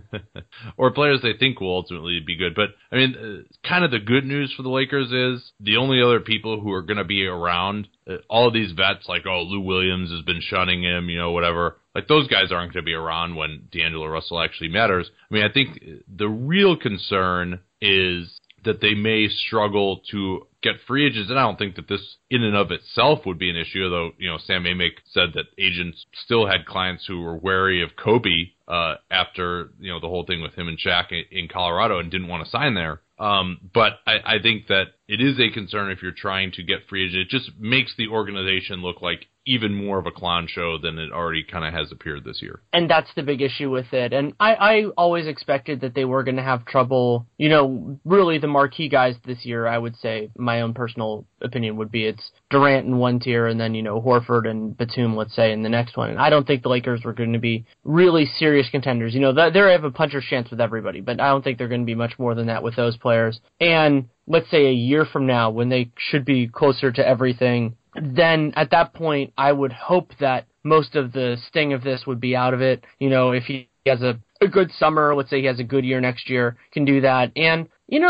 Or players they think will ultimately be good. But, I mean, kind of the good news for the Lakers is the only other people who are going to be around, all of these vets, like, Lou Williams has been shunning him, whatever. Like, those guys aren't going to be around when D'Angelo Russell actually matters. I mean, I think the real concern is that they may struggle to get free agents, and I don't think that this in and of itself would be an issue, although, Sam Amick said that agents still had clients who were wary of Kobe after, the whole thing with him and Shaq in Colorado and didn't want to sign there. But I think that it is a concern if you're trying to get free agents. It just makes the organization look like even more of a clown show than it already kind of has appeared this year. And that's the big issue with it. And I always expected that they were going to have trouble. Really the marquee guys this year, I would say, my own personal opinion would be it's Durant in one tier and then, Horford and Batum, let's say, in the next one. And I don't think the Lakers were going to be really serious contenders. They have a puncher's chance with everybody, but I don't think they're going to be much more than that with those players. And let's say a year from now, when they should be closer to everything, then at that point, I would hope that most of the sting of this would be out of it. If he has a good summer, let's say he has a good year next year, can do that. And,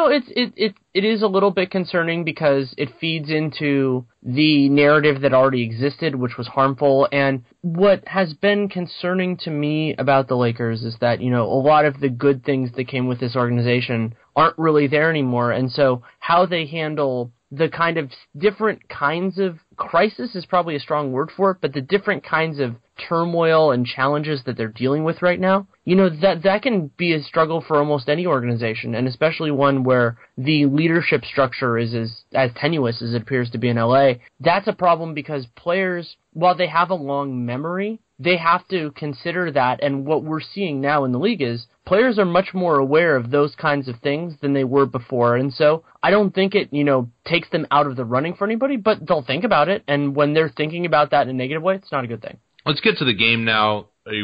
it is a little bit concerning because it feeds into the narrative that already existed, which was harmful. And what has been concerning to me about the Lakers is that, a lot of the good things that came with this organization aren't really there anymore. And so how they handle the kind of different kinds of crisis is probably a strong word for it, but the different kinds of turmoil and challenges that they're dealing with right now, that can be a struggle for almost any organization, and especially one where the leadership structure is as tenuous as it appears to be in LA. That's a problem because players, while they have a long memory, they have to consider that, and what we're seeing now in the league is players are much more aware of those kinds of things than they were before, and so I don't think it, takes them out of the running for anybody, but they'll think about it, and when they're thinking about that in a negative way, it's not a good thing. Let's get to the game now. A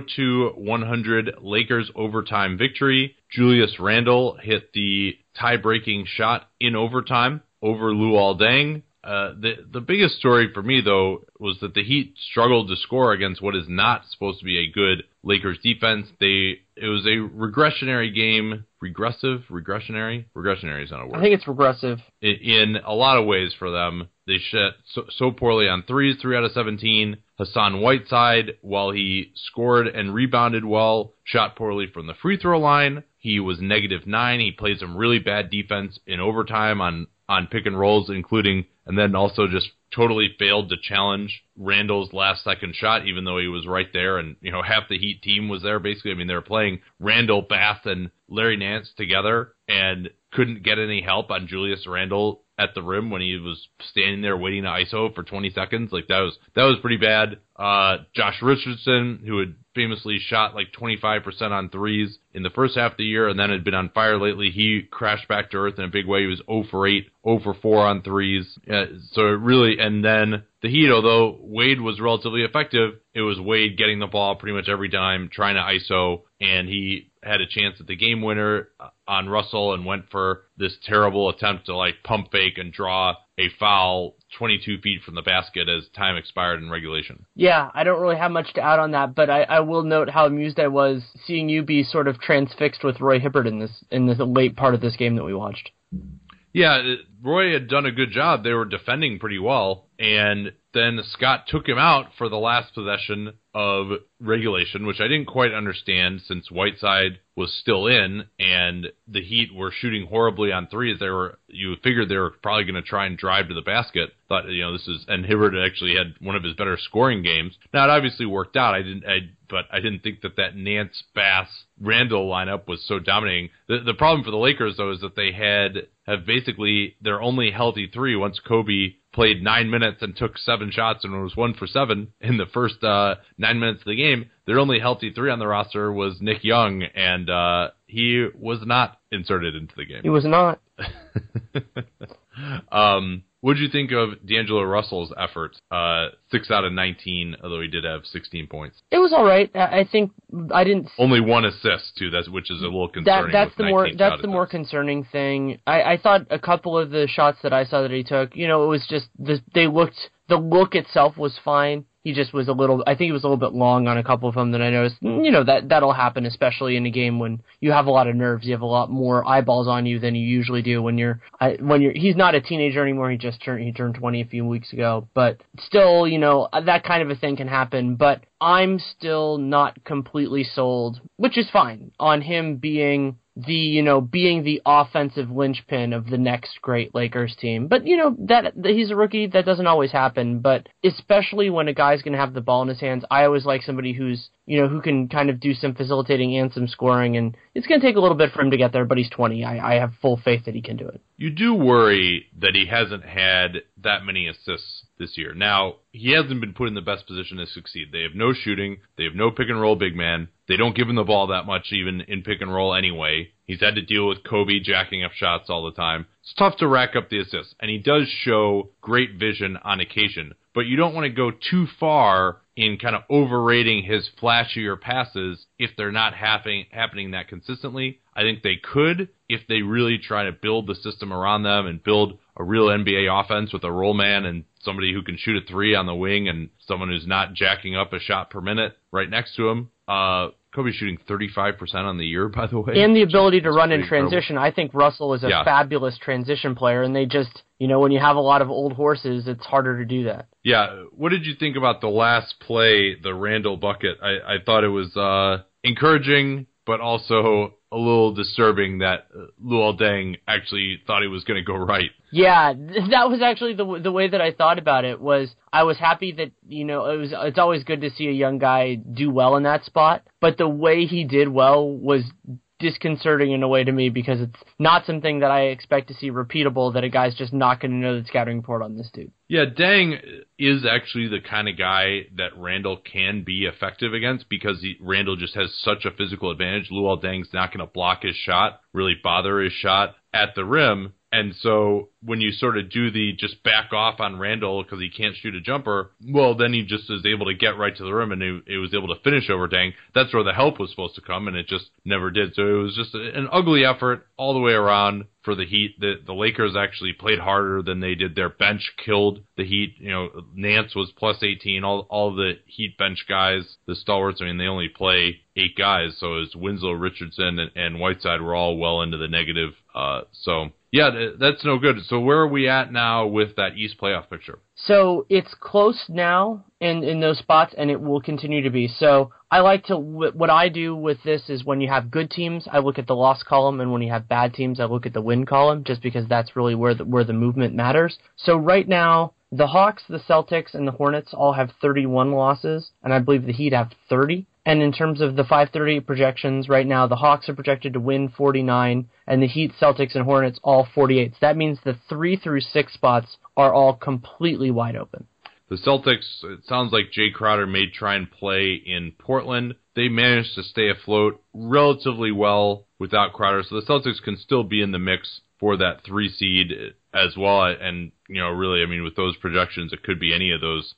102-100 Lakers overtime victory. Julius Randle hit the tie-breaking shot in overtime over Luol Deng. The biggest story for me, though, was that the Heat struggled to score against what is not supposed to be a good Lakers defense. It was a regressionary game. Regressionary? Regressionary is not a word. I think it's regressive. In a lot of ways for them. They shot so poorly on threes, 3 out of 17. Hassan Whiteside, while he scored and rebounded well, shot poorly from the free throw line. He was -9. He played some really bad defense in overtime on pick and rolls, including, and then also just totally failed to challenge Randall's last second shot, even though he was right there. And, half the Heat team was there, basically. I mean, they were playing Randall, Bath, and Larry Nance together and couldn't get any help on Julius Randle at the rim when he was standing there waiting to ISO for 20 seconds. Like, that was pretty bad. Josh Richardson, who had famously shot like 25% on threes in the first half of the year and then had been on fire lately, he crashed back to earth in a big way. He was 0 for 8, 0 for 4 on threes. So it really, and then the Heat, although Wade was relatively effective, it was Wade getting the ball pretty much every time, trying to ISO, and he had a chance at the game winner on Russell and went for this terrible attempt to pump fake and draw a foul 22 feet from the basket as time expired in regulation. Yeah, I don't really have much to add on that, but I will note how amused I was seeing you be sort of transfixed with Roy Hibbert in the late part of this game that we watched. Yeah, Roy had done a good job. They were defending pretty well, and then Scott took him out for the last possession of regulation, which I didn't quite understand since Whiteside was still in, and the Heat were shooting horribly on threes. You figured they were probably going to try and drive to the basket. Thought, and Hibbert actually had one of his better scoring games. Now, it obviously worked out. But I didn't think that Nance, Bass, Randall lineup was so dominating. The problem for the Lakers, though, is that they have basically their only healthy three once Kobe played 9 minutes and took 7 shots and was 1 for 7 in the first 9 minutes of the game. Their only healthy three on the roster was Nick Young, and he was not inserted into the game. He was not. What did you think of D'Angelo Russell's efforts? 6 out of 19, although he did have 16 points. It was all right. I think I didn't. Only 1 assist too. Which is a little concerning. That's the more concerning thing. I thought a couple of the shots that I saw that he took, it was just the look itself was fine. He just was I think he was a little bit long on a couple of them that I noticed. That'll happen, especially in a game when you have a lot of nerves. You have a lot more eyeballs on you than you usually do when you're, he's not a teenager anymore. He turned 20 a few weeks ago, but still, that kind of a thing can happen. But I'm still not completely sold, which is fine, on him being the offensive linchpin of the next great Lakers team. But, that he's a rookie, that doesn't always happen. But especially when a guy's going to have the ball in his hands, I always like somebody who's, who can kind of do some facilitating and some scoring. And it's going to take a little bit for him to get there, but he's 20. I have full faith that he can do it. You do worry that he hasn't had that many assists this year. Now, he hasn't been put in the best position to succeed. They have no shooting. They have no pick-and-roll big man. They don't give him the ball that much, even in pick-and-roll anyway. He's had to deal with Kobe jacking up shots all the time. It's tough to rack up the assists, and he does show great vision on occasion. But you don't want to go too far in kind of overrating his flashier passes if they're not happening that consistently. I think they could if they really try to build the system around them and build a real NBA offense with a roll man and somebody who can shoot a three on the wing and someone who's not jacking up a shot per minute right next to him. Kobe's shooting 35% on the year, by the way. And the ability to run in transition. I think Russell is a fabulous transition player, and they just, when you have a lot of old horses, it's harder to do that. Yeah. What did you think about the last play, the Randall bucket? I thought it was encouraging, but also a little disturbing that Luol Deng actually thought he was going to go right. Yeah, that was actually the way that I thought about it. Was I was happy that it's always good to see a young guy do well in that spot, but the way he did well was disconcerting in a way to me because it's not something that I expect to see repeatable, that a guy's just not going to know the scouting report on this dude. Yeah, Deng is actually the kind of guy that Randall can be effective against because Randall just has such a physical advantage. Luol Deng's not going to block his shot, really bother his shot at the rim. And so when you sort of do the just back off on Randall because he can't shoot a jumper, well, then he just is able to get right to the rim, and it was able to finish over Deng. That's where the help was supposed to come, and it just never did. So it was just an ugly effort all the way around for the Heat. The Lakers actually played harder than they did. Their bench killed the Heat. Nance was plus 18. All the Heat bench guys, the stalwarts, I mean, they only play 8 guys, so as Winslow, Richardson, and Whiteside were all well into the negative. So yeah, that's no good. So where are we at now with that East playoff picture? So it's close now in those spots, and it will continue to be. So I like to, what I do with this is when you have good teams, I look at the loss column, and when you have bad teams, I look at the win column, just because that's really where the movement matters. So right now, the Hawks, the Celtics, and the Hornets all have 31 losses, and I believe the Heat have 30. And in terms of the 538 projections, right now the Hawks are projected to win 49, and the Heat, Celtics, and Hornets all 48. So that means the 3 through 6 spots are all completely wide open. The Celtics, it sounds like Jay Crowder may try and play in Portland. They managed to stay afloat relatively well without Crowder, so the Celtics can still be in the mix for that 3 seed as well. And, really, I mean, with those projections, it could be any of those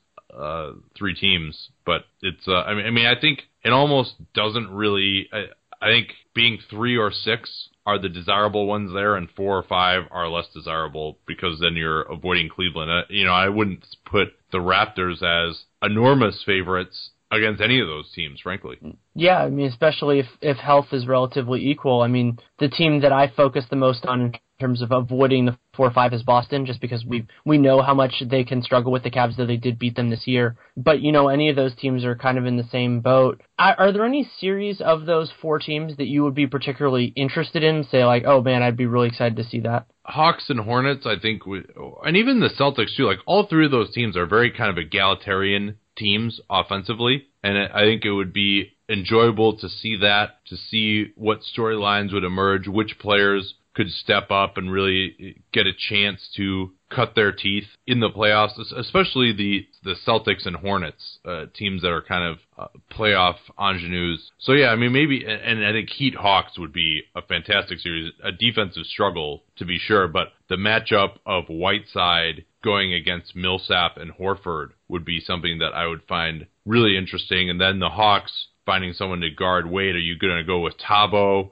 3 teams. But it's, I think it almost doesn't really, I think being 3 or 6 are the desirable ones there, and 4 or 5 are less desirable because then you're avoiding Cleveland. I wouldn't put the Raptors as enormous favorites against any of those teams, frankly. Yeah, I mean, especially if health is relatively equal. I mean, the team that I focus the most on in terms of avoiding the 4 or 5 is Boston, just because we know how much they can struggle with the Cavs, though they did beat them this year. But, any of those teams are kind of in the same boat. Are there any series of those 4 teams that you would be particularly interested in? Say, like, oh, man, I'd be really excited to see that. Hawks and Hornets, I think, and even the Celtics, too. Like, all 3 of those teams are very kind of egalitarian teams offensively, and I think it would be enjoyable to see that, to see what storylines would emerge, which players could step up and really get a chance to cut their teeth in the playoffs, especially the Celtics and Hornets, teams that are kind of playoff ingenues. So yeah, I mean, maybe, and I think Heat Hawks would be a fantastic series, a defensive struggle to be sure, but the matchup of Whiteside going against Millsap and Horford would be something that I would find really interesting. And then the Hawks finding someone to guard Wade. Are you going to go with Tabo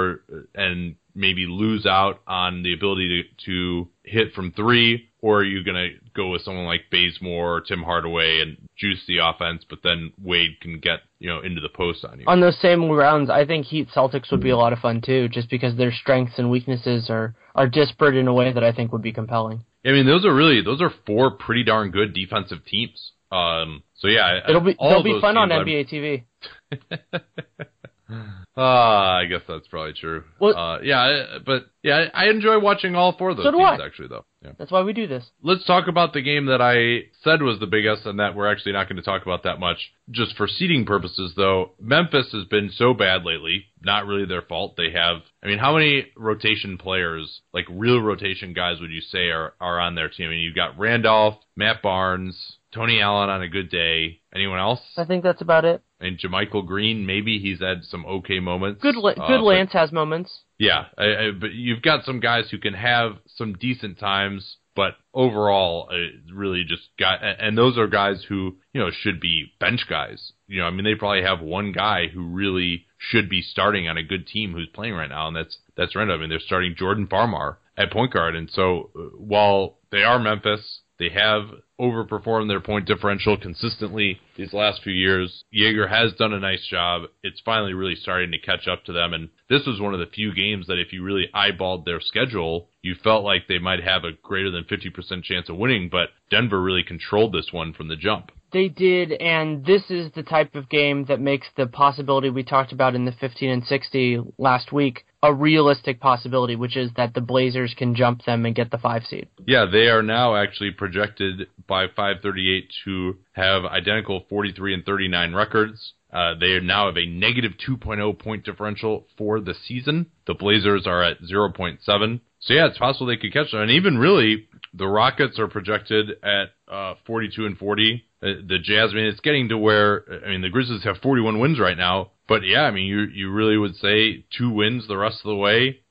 and maybe lose out on the ability to hit from 3, or are you going to go with someone like Bazemore or Tim Hardaway and juice the offense, but then Wade can get into the post on you? On those same rounds, I think Heat Celtics would be a lot of fun too, just because their strengths and weaknesses are disparate in a way that I think would be compelling. I mean, those are 4 pretty darn good defensive teams. So yeah, they'll be fun on NBA TV. I guess that's probably true. Well, I enjoy watching all 4 of those teams, actually, though. Yeah. That's why we do this. Let's talk about the game that I said was the biggest, and that we're actually not going to talk about that much. Just for seeding purposes, though, Memphis has been so bad lately. Not really their fault. They have, how many rotation players, like real rotation guys, would you say are on their team? I mean, you've got Randolph, Matt Barnes, Tony Allen on a good day. Anyone else? I think that's about it. And JaMychal Green, maybe he's had some okay moments. Good Lance has moments. Yeah, but you've got some guys who can have some decent times, but overall, really just and those are guys who, should be bench guys. They probably have one guy who really should be starting on a good team who's playing right now, and that's Randall. They're starting Jordan Farmar at point guard, and so while they are Memphis, they have overperformed their point differential consistently these last few years. Jaeger has done a nice job. It's finally really starting to catch up to them, and this was one of the few games that if you really eyeballed their schedule, you felt like they might have a greater than 50% chance of winning, but Denver really controlled this one from the jump. They did, and this is the type of game that makes the possibility we talked about in the 15 and 60 last week a realistic possibility, which is that the Blazers can jump them and get the 5 seed. Yeah, they are now actually projected by 538 to have identical 43 and 39 records. They now have a negative 2.0 point differential for the season. The Blazers are at 0.7. So yeah, it's possible they could catch them. And even really, the Rockets are projected at 42 and 40. The Jazz, it's getting to where, the Grizzlies have 41 wins right now. But yeah, you really would say 2 wins the rest of the way.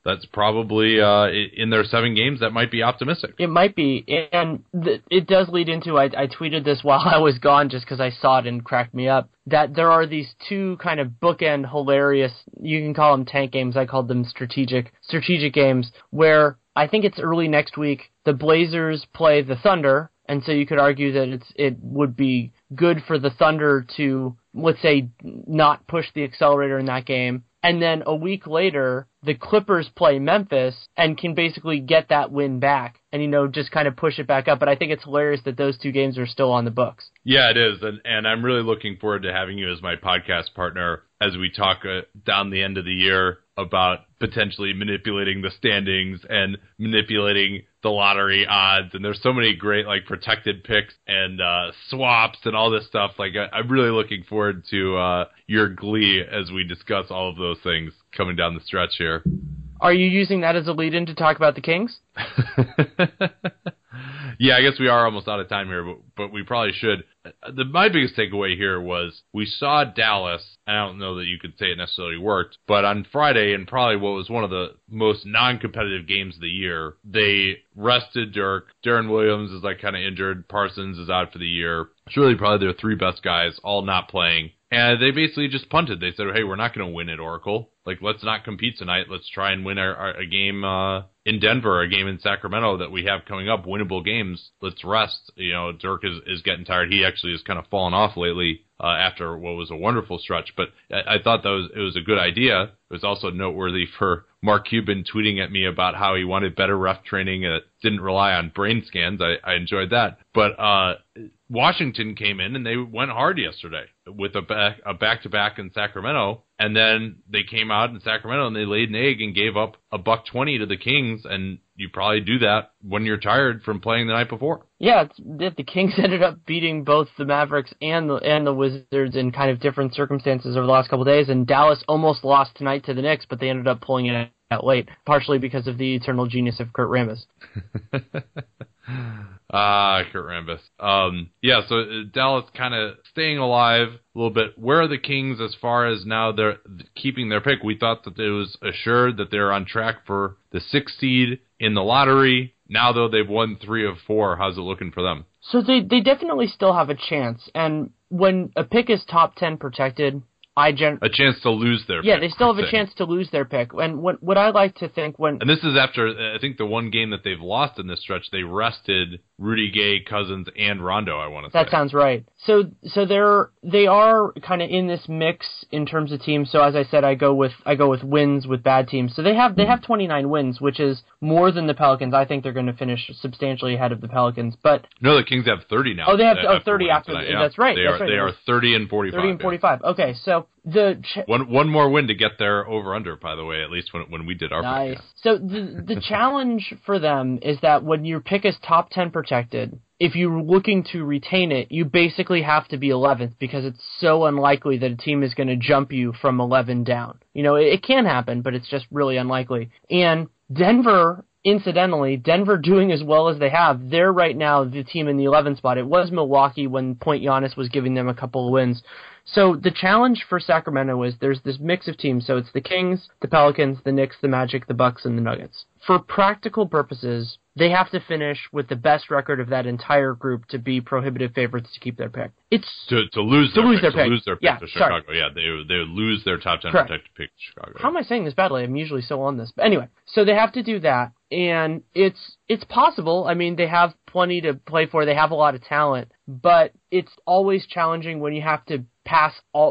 That's probably in their 7 games. That might be optimistic. It might be, and it does lead into, I tweeted this while I was gone just because I saw it and cracked me up, that there are these two kind of bookend hilarious, you can call them tank games, I called them strategic games, where I think it's early next week, the Blazers play the Thunder, and so you could argue that it would be good for the Thunder to, let's say, not push the accelerator in that game. And then a week later, the Clippers play Memphis and can basically get that win back and, just kind of push it back up. But I think it's hilarious that those 2 games are still on the books. Yeah, it is. And I'm really looking forward to having you as my podcast partner as we talk down the end of the year about potentially manipulating the standings and manipulating the lottery odds. And there's so many great protected picks and swaps and all this stuff. I'm really looking forward to your glee as we discuss all of those things coming down the stretch here. Are you using that as a lead-in to talk about the Kings? Yeah, I guess we are almost out of time here, but we probably should. My biggest takeaway here was we saw Dallas. I don't know that you could say it necessarily worked, but on Friday, and probably what was one of the most non-competitive games of the year, they rested Dirk. Deron Williams is kind of injured. Parsons is out for the year. It's really probably their 3 best guys, all not playing. And they basically just punted. They said, hey, we're not going to win at Oracle. Let's not compete tonight. Let's try and win a game in Denver, a game in Sacramento that we have coming up, winnable games. Let's rest. Dirk is getting tired. He actually has kind of fallen off lately after what was a wonderful stretch. But I thought it was a good idea. It was also noteworthy for Mark Cuban tweeting at me about how he wanted better ref training and didn't rely on brain scans. I enjoyed that. But Washington came in and they went hard yesterday with a back-to-back in Sacramento. And then they came out in Sacramento and they laid an egg and gave up $120 to the Kings. And you probably do that when you're tired from playing the night before. Yeah, the Kings ended up beating both the Mavericks and the Wizards in kind of different circumstances over the last couple of days. And Dallas almost lost tonight to the Knicks, but they ended up pulling it out late, partially because of the eternal genius of Kurt Rambis. Kurt Rambis. Yeah, so Dallas kind of staying alive a little bit. Where are the Kings as far as now they're keeping their pick? We thought that it was assured that they're on track for the 6th seed in the lottery. Now, though, they've won 3 of 4. How's it looking for them? So they definitely still have a chance. And when a pick is top 10 protected, a chance to lose their pick. Yeah, they still have a chance to lose their pick. And what I like to think when... And this is after, I think, the one game that they've lost in this stretch, they rested Rudy Gay, Cousins, and Rondo, I want to say. That sounds right. So they are kind of in this mix in terms of teams. So as I said, I go with wins with bad teams. So they have 29 wins, which is more than the Pelicans. I think they're going to finish substantially ahead of the Pelicans. But no, the Kings have 30 now. Oh, they have 30 after. Yeah. That's right. They are 30 and 45. 30 and 45. Yeah. Okay, so one more win to get there over under. By the way, at least when we did our nice. Pick, yeah. So the challenge for them is that when your pick is top 10 protected, if you're looking to retain it, you basically have to be 11th because it's so unlikely that a team is going to jump you from 11 down. It can happen, but it's just really unlikely. And Denver, incidentally, doing as well as they have, they're right now the team in the 11th spot. It was Milwaukee when Point Giannis was giving them a couple of wins. So the challenge for Sacramento is there's this mix of teams. So it's the Kings, the Pelicans, the Knicks, the Magic, the Bucks, and the Nuggets. For practical purposes, they have to finish with the best record of that entire group to be prohibitive favorites to keep their pick. It's to lose their pick yeah, to Chicago. Sorry. Yeah, they lose their top 10 Correct. protected pick to Chicago. How am I saying this badly? I'm usually so on this. But anyway, so they have to do that, and it's possible. I mean, they have plenty to play for. They have a lot of talent, but it's always challenging when you have to pass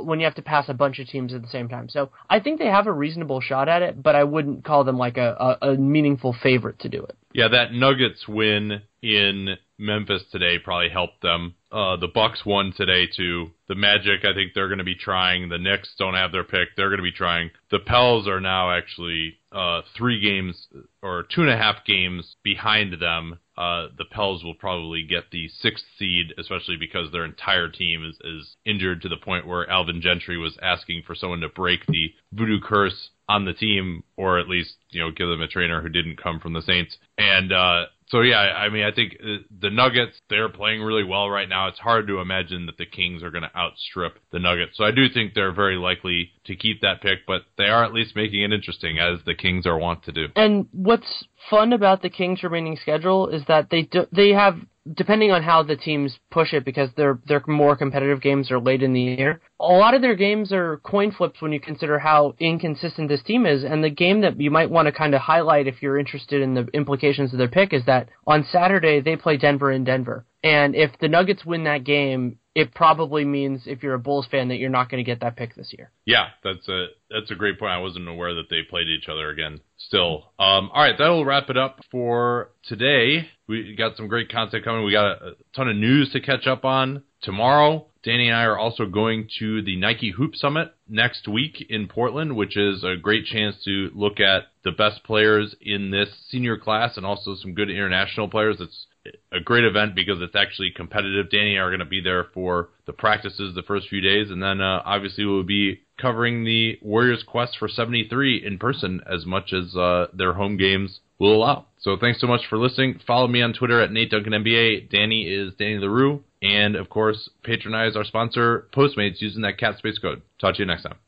a bunch of teams at the same time. So I think they have a reasonable shot at it, but I wouldn't call them like a meaningful favorite to do it. Yeah, that Nuggets win in Memphis today probably helped them. The Bucks won today too. The Magic, I think they're going to be trying. The Knicks don't have their pick. They're going to be trying. The Pels are now actually 3 games or 2.5 games behind them. The Pels will probably get the 6th seed, especially because their entire team is injured to the point where Alvin Gentry was asking for someone to break the voodoo curse on the team, or at least, give them a trainer who didn't come from the Saints. And So, yeah, I mean, I think the Nuggets, they're playing really well right now. It's hard to imagine that the Kings are going to outstrip the Nuggets. So I do think they're very likely to keep that pick, but they are at least making it interesting, as the Kings are wont to do. And what's fun about the Kings' remaining schedule is that they have, depending on how the teams push it, because their more competitive games are late in the year, a lot of their games are coin flips when you consider how inconsistent this team is. And the game that you might want to kind of highlight if you're interested in the implications of their pick is that on Saturday they play Denver in Denver. And if the Nuggets win that game, it probably means, if you're a Bulls fan, that you're not going to get that pick this year. Yeah, that's a great point. I wasn't aware that they played each other again still. All right, that'll wrap it up for today. We got some great content coming. We got a ton of news to catch up on tomorrow. Danny and I are also going to the Nike Hoop Summit next week in Portland, which is a great chance to look at the best players in this senior class and also some good international players. It's a great event because it's actually competitive. Danny and I are going to be there for the practices the first few days, and then obviously we'll be covering the Warriors' quest for 73 in person as much as their home games will allow. So thanks so much for listening. Follow me on Twitter at Nate Duncan NBA. Danny is Danny LaRue. And, of course, patronize our sponsor, Postmates, using that cat space code. Talk to you next time.